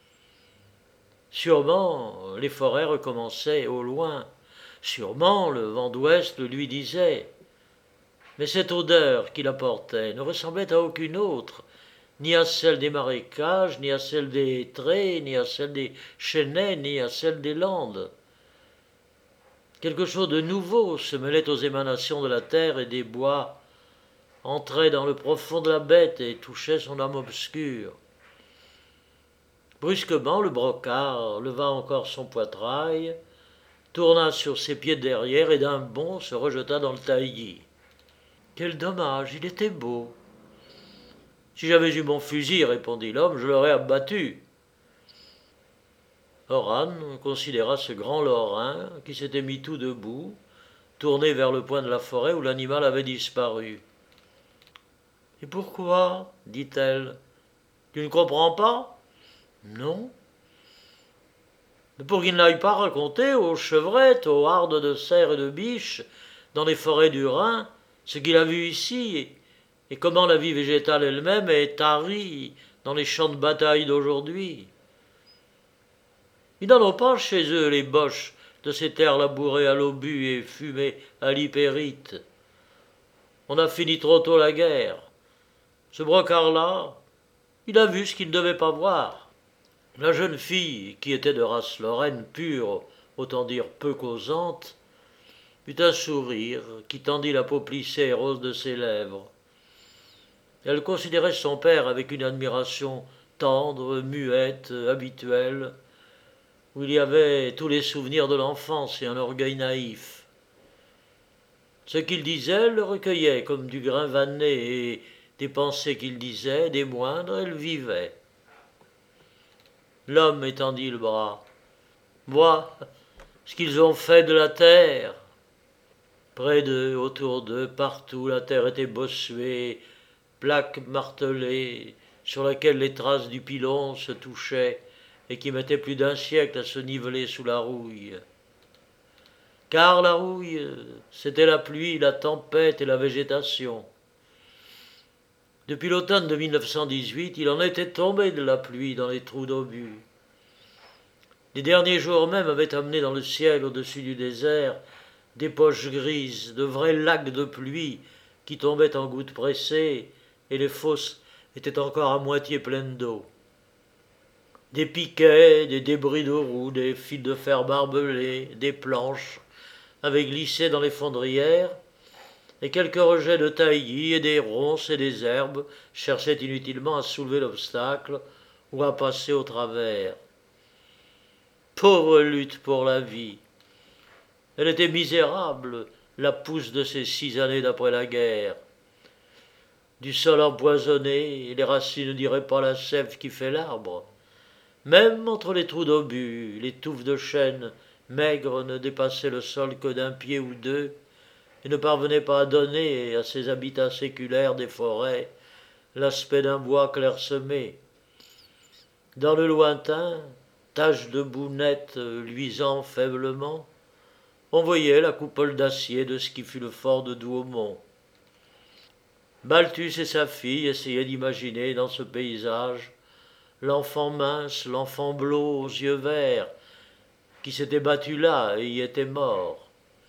Speaker 1: Sûrement, les forêts recommençaient au loin. Sûrement, le vent d'ouest le lui disait. Mais cette odeur qu'il apportait ne ressemblait à aucune autre, ni à celle des marécages, ni à celle des hêtraies, ni à celle des chênaies, ni à celle des landes. Quelque chose de nouveau se mêlait aux émanations de la terre et des bois, entrait dans le profond de la bête et touchait son âme obscure. Brusquement, le brocard leva encore son poitrail, tourna sur ses pieds de derrière et d'un bond se rejeta dans le taillis. Quel dommage, il était beau. Si j'avais eu mon fusil, répondit l'homme, je l'aurais abattu. Oran considéra ce grand Lorrain qui s'était mis tout debout, tourné vers le point de la forêt où l'animal avait disparu. « Et pourquoi » dit-elle. « Tu ne comprends pas ?»« Non. » « Pour qu'il n'aille pas raconter aux chevrettes, aux hardes de cerfs et de biches, dans les forêts du Rhin, ce qu'il a vu ici, et comment la vie végétale elle-même est tarie dans les champs de bataille d'aujourd'hui. Ils n'en ont pas chez eux les boches de ces terres labourées à l'obus et fumées à l'hypérite. On a fini trop tôt la guerre. Ce brocard-là, il a vu ce qu'il ne devait pas voir. » La jeune fille, qui était de race lorraine pure, autant dire peu causante, eut un sourire qui tendit la peau plissée et rose de ses lèvres. Elle considérait son père avec une admiration tendre, muette, habituelle, où il y avait tous les souvenirs de l'enfance et un orgueil naïf. Ce qu'il disait le recueillait comme du grain vanné, et des pensées qu'il disait, des moindres, elle vivait. L'homme étendit le bras. « Vois ce qu'ils ont fait de la terre !» Près d'eux, autour d'eux, partout, la terre était bossuée, plaque martelée, sur laquelle les traces du pilon se touchaient et qui mettait plus d'un siècle à se niveler sous la rouille. Car la rouille, c'était la pluie, la tempête et la végétation. Depuis l'automne de 1918, il en était tombé de la pluie dans les trous d'obus. Les derniers jours même avaient amené dans le ciel au-dessus du désert des poches grises, de vrais lacs de pluie qui tombaient en gouttes pressées, et les fosses étaient encore à moitié pleines d'eau. Des piquets, des débris de roues, des fils de fer barbelés, des planches avaient glissé dans les fondrières, et quelques rejets de taillis et des ronces et des herbes cherchaient inutilement à soulever l'obstacle ou à passer au travers. Pauvre lutte pour la vie! Elle était misérable, la pousse de ces 6 années d'après la guerre. Du sol empoisonné, les racines ne diraient pas la sève qui fait l'arbre. Même entre les trous d'obus, les touffes de chêne maigres ne dépassaient le sol que d'un pied ou deux, et ne parvenaient pas à donner à ces habitats séculaires des forêts l'aspect d'un bois clairsemé. Dans le lointain, taches de boue nette luisant faiblement, on voyait la coupole d'acier de ce qui fut le fort de Douaumont. Balthus et sa fille essayaient d'imaginer dans ce paysage l'enfant mince, l'enfant blot aux yeux verts, qui s'était battu là et y était mort.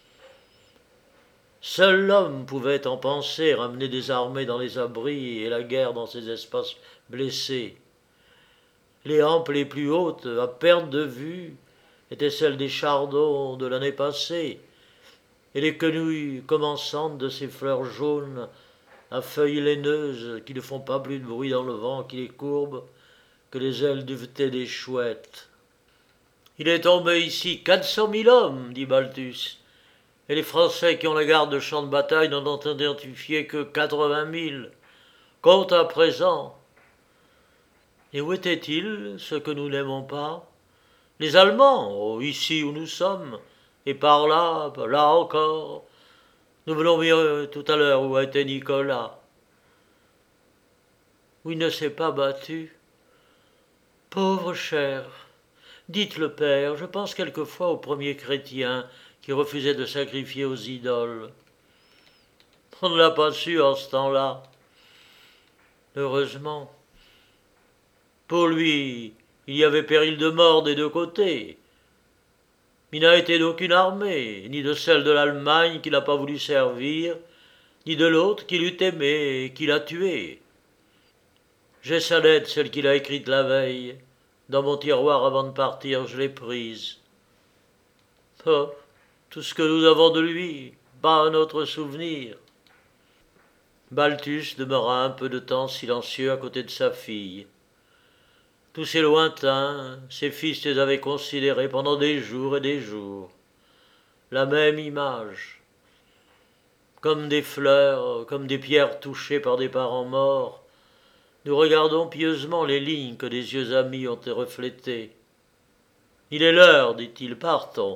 Speaker 1: Seul l'homme pouvait en penser ramener des armées dans les abris et la guerre dans ces espaces blessés. Les hampes les plus hautes, à perte de vue, étaient celles des chardons de l'année passée, et les quenouilles commençantes de ces fleurs jaunes à feuilles laineuses qui ne font pas plus de bruit dans le vent qui les courbe que les ailes duvetées des chouettes. « Il est tombé ici 400 000 hommes, dit Balthus, et les Français qui ont la garde de champ de bataille n'en ont identifié que 80 000. Compte à présent. » Et où étaient-ils, ceux que nous n'aimons pas? Les Allemands, oh, ici où nous sommes, et par là, là encore. Nous venons bien tout à l'heure où était Nicolas. Où il ne s'est pas battu. Pauvre cher, dites le père, je pense quelquefois aux premiers chrétiens qui refusaient de sacrifier aux idoles. On ne l'a pas su en ce temps-là. Heureusement. Pour lui, il y avait péril de mort des deux côtés. Il n'a été d'aucune armée, ni de celle de l'Allemagne qui n'a pas voulu servir, ni de l'autre qui l'eût aimé et qui l'a tué. J'ai sa lettre, celle qu'il a écrite la veille. Dans mon tiroir avant de partir, je l'ai prise. Oh, tout ce que nous avons de lui, pas un autre souvenir. Balthus demeura un peu de temps silencieux à côté de sa fille. Tous ces lointains, ses fils les avaient considérés pendant des jours et des jours. La même image. Comme des fleurs, comme des pierres touchées par des parents morts, nous regardons pieusement les lignes que des yeux amis ont reflétées. Il est l'heure, dit-il, partons.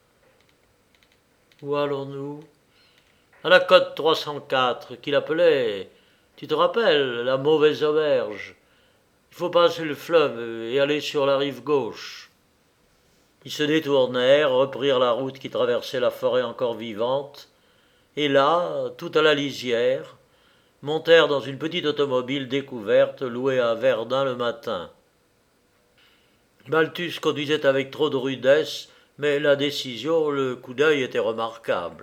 Speaker 1: Où allons-nous? À la côte 304, qu'il appelait, tu te rappelles, la mauvaise auberge. Il faut passer le fleuve et aller sur la rive gauche. Ils se détournèrent, reprirent la route qui traversait la forêt encore vivante, et là, tout à la lisière, montèrent dans une petite automobile découverte louée à Verdun le matin. Malthus conduisait avec trop de rudesse, mais la décision, le coup d'œil était remarquable.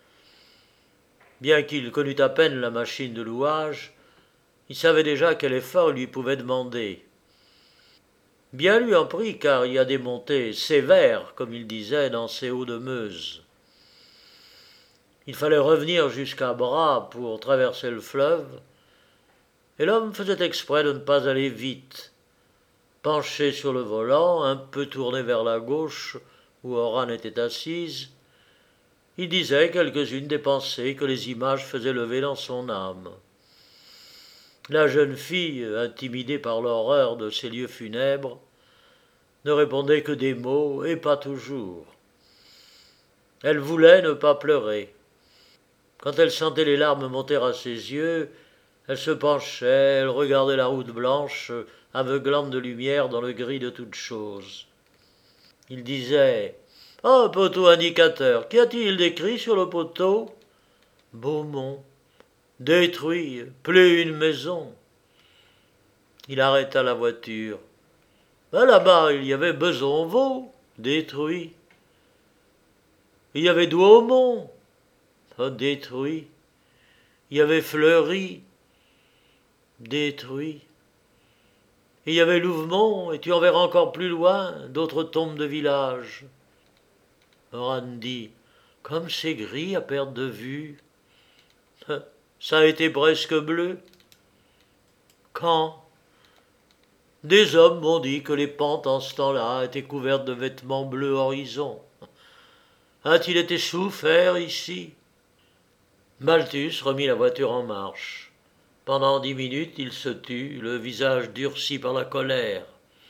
Speaker 1: Bien qu'il connût à peine la machine de louage, il savait déjà quel effort lui pouvait demander. Bien lui en prit, car il y a des montées sévères, comme il disait, dans ces hauts de Meuse. Il fallait revenir jusqu'à Bras pour traverser le fleuve, et l'homme faisait exprès de ne pas aller vite. Penché sur le volant, un peu tourné vers la gauche, où Oran était assise, il disait quelques-unes des pensées que les images faisaient lever dans son âme. La jeune fille, intimidée par l'horreur de ces lieux funèbres, ne répondait que des mots, et pas toujours. Elle voulait ne pas pleurer. Quand elle sentait les larmes monter à ses yeux, elle se penchait, elle regardait la route blanche, aveuglante de lumière dans le gris de toutes choses. Il disait « Oh, poteau indicateur, qu'y a-t-il d'écrit sur le poteau ?»« Beaumont. Détruit, plus une maison. » Il arrêta la voiture. Ben là-bas, il y avait Besonvaux, détruit. Il y avait Douaumont, détruit. Il y avait Fleury, détruit. Et il y avait Louvemont, et tu en verras encore plus loin d'autres tombes de village. Oran dit, comme c'est gris à perte de vue. Ça a été presque bleu. Quand? Des hommes m'ont dit que les pentes en ce temps-là étaient couvertes de vêtements bleu horizon. A-t-il été souffert ici? Malthus remit la voiture en marche. Pendant 10 minutes, il se tut, le visage durci par la colère.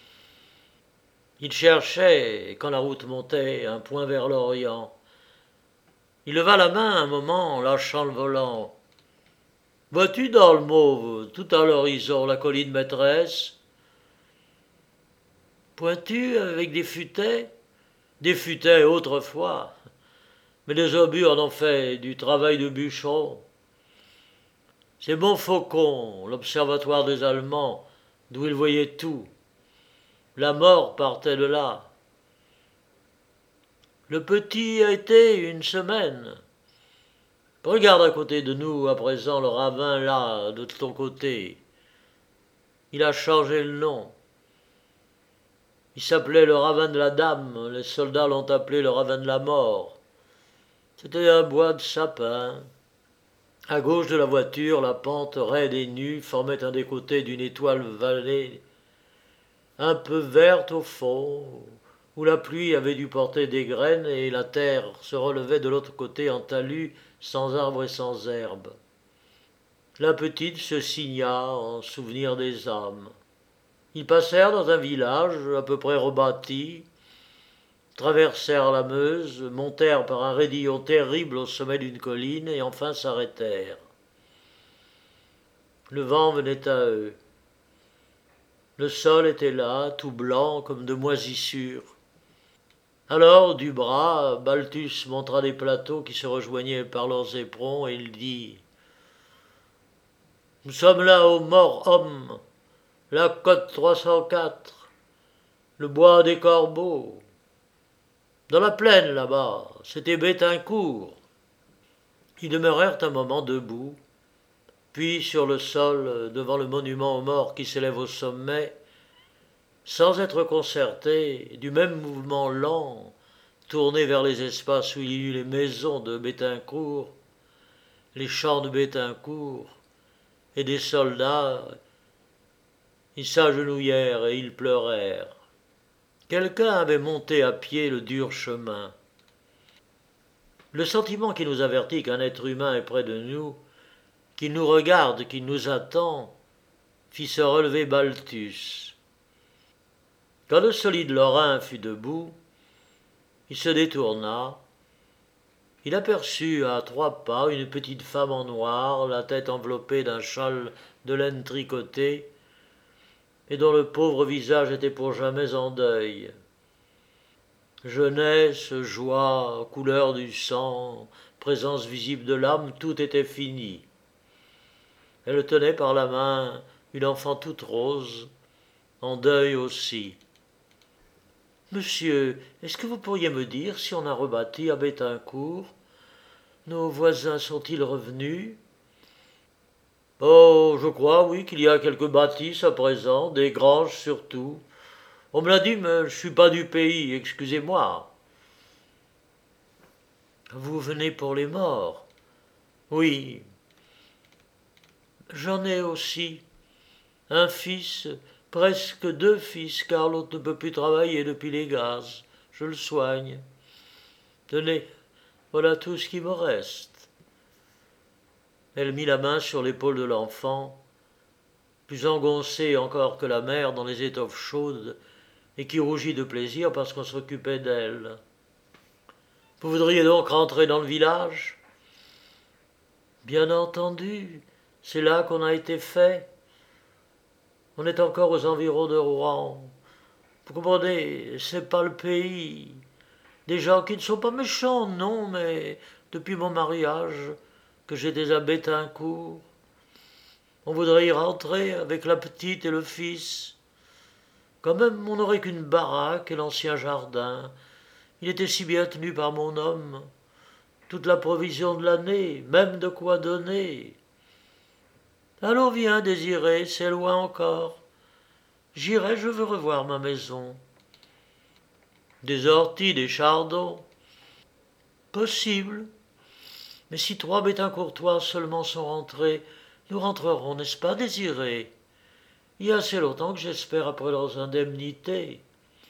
Speaker 1: Il cherchait, quand la route montait, un point vers l'Orient. Il leva la main un moment en lâchant le volant. « Vois-tu dans le mauve, tout à l'horizon, la colline maîtresse ?» Pointue, avec des futaies? Des futaies autrefois. Mais les obus en ont fait du travail de bûcheron. C'est Montfaucon, l'observatoire des Allemands, d'où ils voyaient tout. La mort partait de là. Le petit a été 1 semaine. Regarde à côté de nous, à présent, le ravin là, de ton côté. Il a changé le nom. Il s'appelait le ravin de la Dame, les soldats l'ont appelé le ravin de la mort. C'était un bois de sapin. À gauche de la voiture, la pente raide et nue formait un des côtés d'une étoile vallée, un peu verte au fond, où la pluie avait dû porter des graines et la terre se relevait de l'autre côté en talus, sans arbres et sans herbe. La petite se signa en souvenir des âmes. Ils passèrent dans un village à peu près rebâti, traversèrent la Meuse, montèrent par un raidillon terrible au sommet d'une colline et enfin s'arrêtèrent. Le vent venait à eux. Le sol était là, tout blanc comme de moisissures. Alors, du bras, Malthus montra des plateaux qui se rejoignaient par leurs éperons et il dit « Nous sommes là au Mort-Homme, la côte 304, le bois des Corbeaux. Dans la plaine là-bas, c'était Bettincourt. » Ils demeurèrent un moment debout, puis sur le sol, devant le monument aux morts qui s'élève au sommet, sans être concertés, du même mouvement lent, tournés vers les espaces où il y eut les maisons de Bettincourt, les champs de Bettincourt, et des soldats, ils s'agenouillèrent et ils pleurèrent. Quelqu'un avait monté à pied le dur chemin. Le sentiment qui nous avertit qu'un être humain est près de nous, qu'il nous regarde, qu'il nous attend, fit se relever Malthus. Quand le solide Lorrain fut debout, il se détourna. Il aperçut à 3 pas une petite femme en noir, la tête enveloppée d'un châle de laine tricoté, et dont le pauvre visage était pour jamais en deuil. Jeunesse, joie, couleur du sang, présence visible de l'âme, tout était fini. Elle tenait par la main une enfant toute rose, en deuil aussi. Monsieur, est-ce que vous pourriez me dire si on a rebâti à Bettencourt? Nos voisins sont-ils revenus? Oh, je crois, oui, qu'il y a quelques bâtisses à présent, des granges surtout. On me l'a dit, mais je suis pas du pays, excusez-moi. Vous venez pour les morts? Oui. J'en ai aussi. Un fils, presque 2 fils, car l'autre ne peut plus travailler depuis les gaz. Je le soigne. Tenez, voilà tout ce qui me reste. Elle mit la main sur l'épaule de l'enfant, plus engoncée encore que la mère dans les étoffes chaudes, et qui rougit de plaisir parce qu'on s'occupait d'elle. Vous voudriez donc rentrer dans le village? Bien entendu, c'est là qu'on a été fait. On est encore aux environs de Rouen. Vous comprenez, c'est pas le pays. Des gens qui ne sont pas méchants, non, mais depuis mon mariage, que j'étais à Bettencourt, on voudrait y rentrer avec la petite et le fils. Quand même, on n'aurait qu'une baraque et l'ancien jardin. Il était si bien tenu par mon homme. Toute la provision de l'année, même de quoi donner. Allons, viens, Désiré, c'est loin encore. J'irai, je veux revoir ma maison. Des orties, des chardons. Possible. Mais si 3 Bettencourtois seulement sont rentrés, nous rentrerons, n'est-ce pas, Désiré? Il y a assez longtemps que j'espère après leurs indemnités.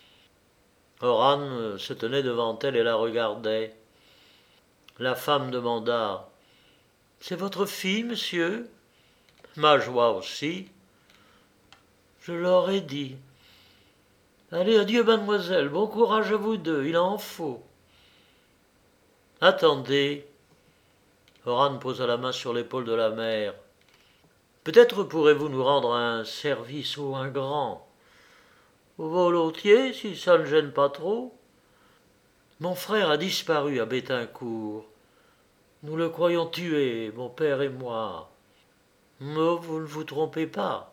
Speaker 1: Oran se tenait devant elle et la regardait. La femme demanda: C'est votre fille, monsieur? Ma joie aussi. Je leur ai dit. Allez, adieu, mademoiselle, bon courage à vous deux, il en faut. Attendez. Oran posa la main sur l'épaule de la mère. Peut-être pourrez-vous nous rendre un service ou un grand. Volontiers, si ça ne gêne pas trop. Mon frère a disparu à Bettencourt. Nous le croyons tué, mon père et moi. Mais vous ne vous trompez pas.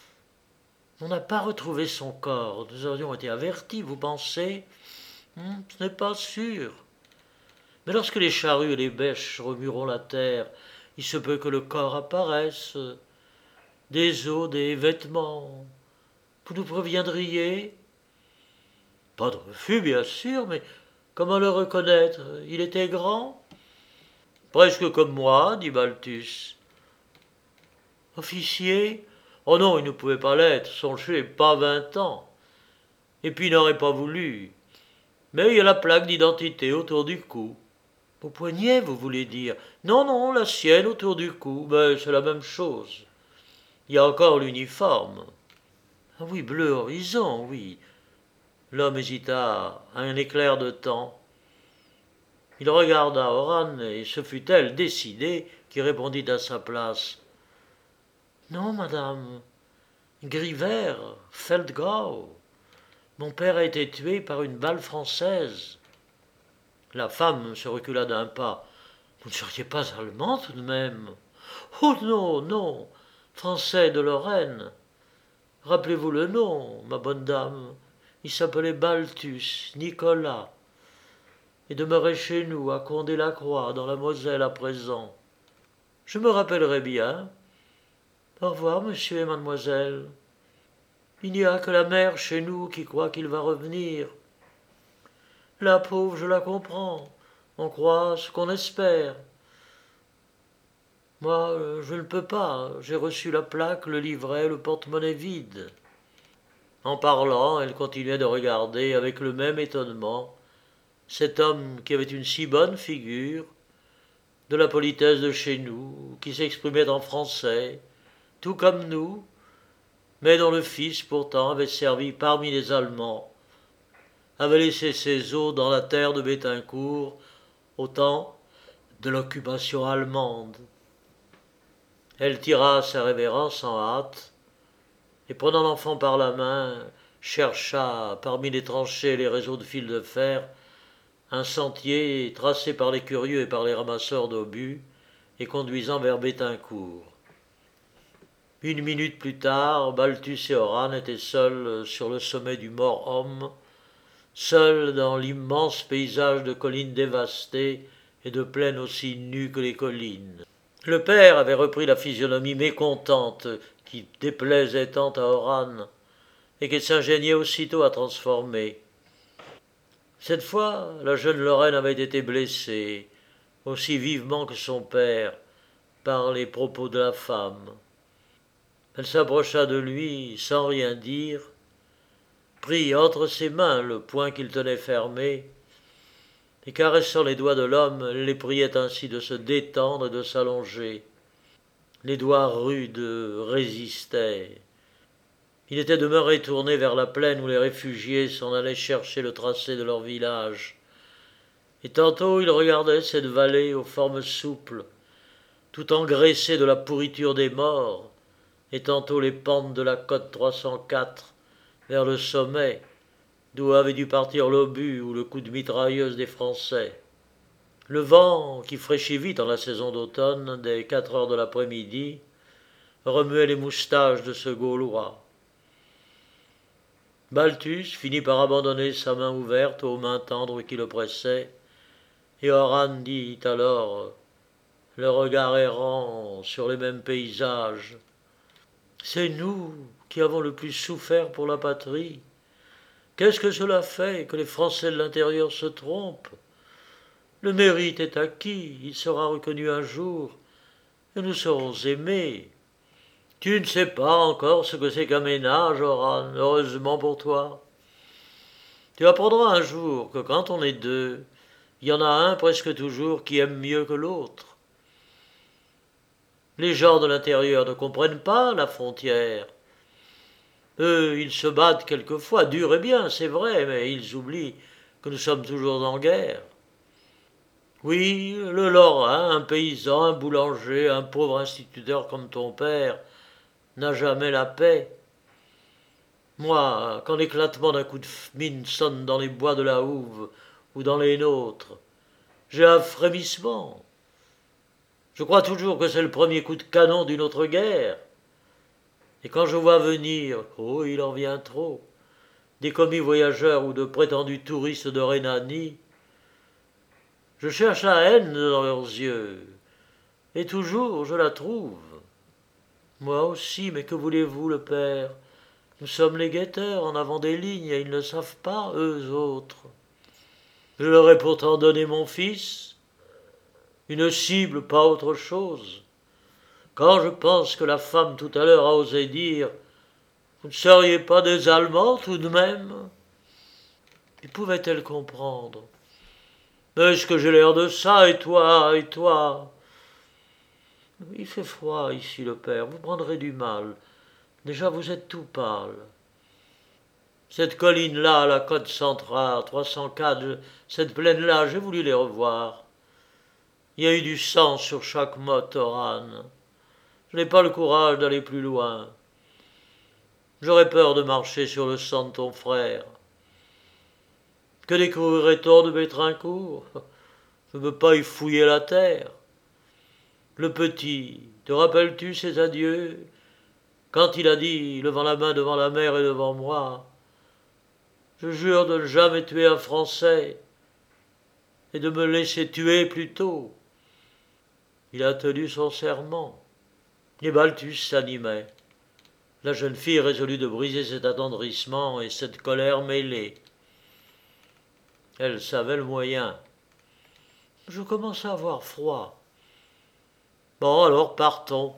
Speaker 1: On n'a pas retrouvé son corps. Nous aurions été avertis, vous pensez? Ce n'est pas sûr. Mais lorsque les charrues et les bêches remueront la terre, il se peut que le corps apparaisse. Des os, des vêtements. Vous nous préviendriez? Pas de refus, bien sûr, mais comment le reconnaître? Il était grand? Presque comme moi, dit Balthus. Officier? Oh non, il ne pouvait pas l'être, son chef n'est pas 20 ans. Et puis il n'aurait pas voulu. Mais il y a la plaque d'identité autour du cou. Au poignet, vous voulez dire? Non, non, la sienne autour du cou, mais c'est la même chose. Il y a encore l'uniforme. Ah oui, bleu horizon, oui. L'homme hésita un éclair de temps. Il regarda Oran, et ce fut elle, décidée, qui répondit à sa place. Non, madame. Gris vert, Feldgrau. Mon père a été tué par une balle française. La femme se recula d'un pas. Vous ne seriez pas allemand tout de même? Oh non, non, français de Lorraine. Rappelez-vous le nom, ma bonne dame. Il s'appelait Balthus, Nicolas, et demeurait chez nous, à Condé-la-Croix, dans la Moselle à présent. Je me rappellerai bien. Au revoir, monsieur et mademoiselle. Il n'y a que la mère chez nous qui croit qu'il va revenir. La pauvre, je la comprends. On croit ce qu'on espère. Moi, je ne peux pas. J'ai reçu la plaque, le livret, le porte-monnaie vide. En parlant, elle continuait de regarder avec le même étonnement cet homme qui avait une si bonne figure, de la politesse de chez nous, qui s'exprimait en français, tout comme nous, mais dont le fils pourtant avait servi parmi les Allemands, avait laissé ses os dans la terre de Bethincourt au temps de l'occupation allemande. Elle tira sa révérence en hâte, et prenant l'enfant par la main, chercha parmi les tranchées et les réseaux de fils de fer un sentier tracé par les curieux et par les ramasseurs d'obus et conduisant vers Bethincourt. Une minute plus tard, Balthus et Oran étaient seuls sur le sommet du Mort-Homme, seuls dans l'immense paysage de collines dévastées et de plaines aussi nues que les collines. Le père avait repris la physionomie mécontente qui déplaisait tant à Oran et qu'il s'ingéniait aussitôt à transformer. Cette fois, la jeune Lorraine avait été blessée, aussi vivement que son père, par les propos de la femme. Elle s'approcha de lui sans rien dire, prit entre ses mains le poing qu'il tenait fermé, et caressant les doigts de l'homme, elle les priait ainsi de se détendre et de s'allonger. Les doigts rudes résistaient. Il était demeuré tourné vers la plaine où les réfugiés s'en allaient chercher le tracé de leur village. Et tantôt il regardait cette vallée aux formes souples, tout engraissée de la pourriture des morts, et tantôt les pentes de la côte 304 vers le sommet, d'où avait dû partir l'obus ou le coup de mitrailleuse des Français. Le vent, qui fraîchit vite en la saison d'automne, dès 4 heures de l'après-midi, remuait les moustaches de ce Gaulois. Balthus finit par abandonner sa main ouverte aux mains tendres qui le pressaient, et Oran dit alors, le regard errant sur les mêmes paysages, « C'est nous qui avons le plus souffert pour la patrie. Qu'est-ce que cela fait que les Français de l'intérieur se trompent? Le mérite est acquis, il sera reconnu un jour, et nous serons aimés. Tu ne sais pas encore ce que c'est qu'un ménage, Oran, heureusement pour toi. Tu apprendras un jour que quand on est deux, il y en a un presque toujours qui aime mieux que l'autre. Les gens de l'intérieur ne comprennent pas la frontière. Eux, ils se battent quelquefois, dur et bien, c'est vrai, mais ils oublient que nous sommes toujours en guerre. Oui, le Lorrain, un paysan, un boulanger, un pauvre instituteur comme ton père, n'a jamais la paix. Moi, quand l'éclatement d'un coup de mine sonne dans les bois de la Houve ou dans les nôtres, j'ai un frémissement. Je crois toujours que c'est le premier coup de canon d'une autre guerre. Et quand je vois venir, oh, il en vient trop, des commis voyageurs ou de prétendus touristes de Rhénanie, je cherche la haine dans leurs yeux, et toujours je la trouve. Moi aussi, mais que voulez-vous, le père? Nous sommes les guetteurs, en avant des lignes, et ils ne savent pas, eux autres. Je leur ai pourtant donné mon fils, une cible, pas autre chose. Quand je pense que la femme tout à l'heure a osé dire « Vous ne seriez pas des Allemands tout de même ?» Et pouvait-elle comprendre? « Est-ce que j'ai l'air de ça, et toi, et toi ?» Il fait froid ici, le père, vous prendrez du mal. Déjà vous êtes tout pâle. Cette colline-là, la côte centrale, 304, cette plaine-là, j'ai voulu les revoir. Il y a eu du sang sur chaque motte, Oran. Je n'ai pas le courage d'aller plus loin. J'aurais peur de marcher sur le sang de ton frère. Que découvrirait-on de Bethincourt? Je ne veux pas y fouiller la terre. Le petit, te rappelles-tu ses adieux? Quand il a dit, levant la main devant la mer et devant moi, « Je jure de ne jamais tuer un Français et de me laisser tuer plus tôt. » Il a tenu son serment. Et Balthus s'animait. La jeune fille résolut de briser cet attendrissement et cette colère mêlée. Elle savait le moyen. Je commence à avoir froid. Bon, alors partons.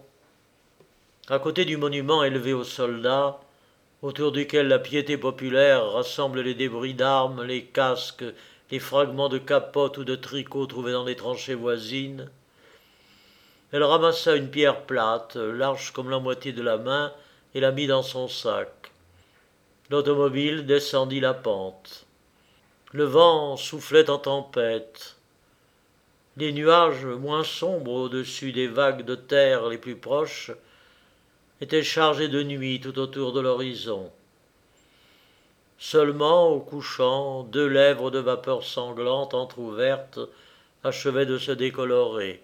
Speaker 1: À côté du monument élevé aux soldats, autour duquel la piété populaire rassemble les débris d'armes, les casques, les fragments de capotes ou de tricots trouvés dans les tranchées voisines, elle ramassa une pierre plate, large comme la moitié de la main et la mit dans son sac. L'automobile descendit la pente. Le vent soufflait en tempête. Les nuages moins sombres au-dessus des vagues de terre les plus proches étaient chargés de nuit tout autour de l'horizon. Seulement, au couchant, 2 lèvres de vapeur sanglante entr'ouvertes achevaient de se décolorer.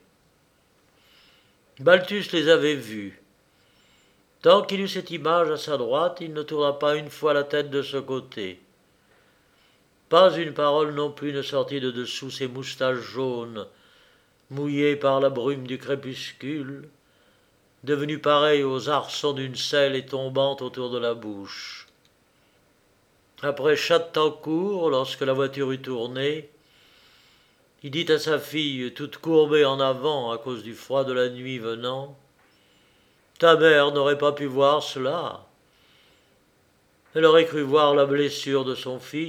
Speaker 1: Balthus les avait vus. Tant qu'il eut cette image à sa droite, il ne tourna pas une fois la tête de ce côté. Pas une parole non plus ne sortit de dessous ses moustaches jaunes, mouillées par la brume du crépuscule, devenues pareilles aux arçons d'une selle et tombant autour de la bouche. Après Chattancourt, lorsque la voiture eut tourné, il dit à sa fille, toute courbée en avant à cause du froid de la nuit venant, « Ta mère n'aurait pas pu voir cela. Elle aurait cru voir la blessure de son fils. »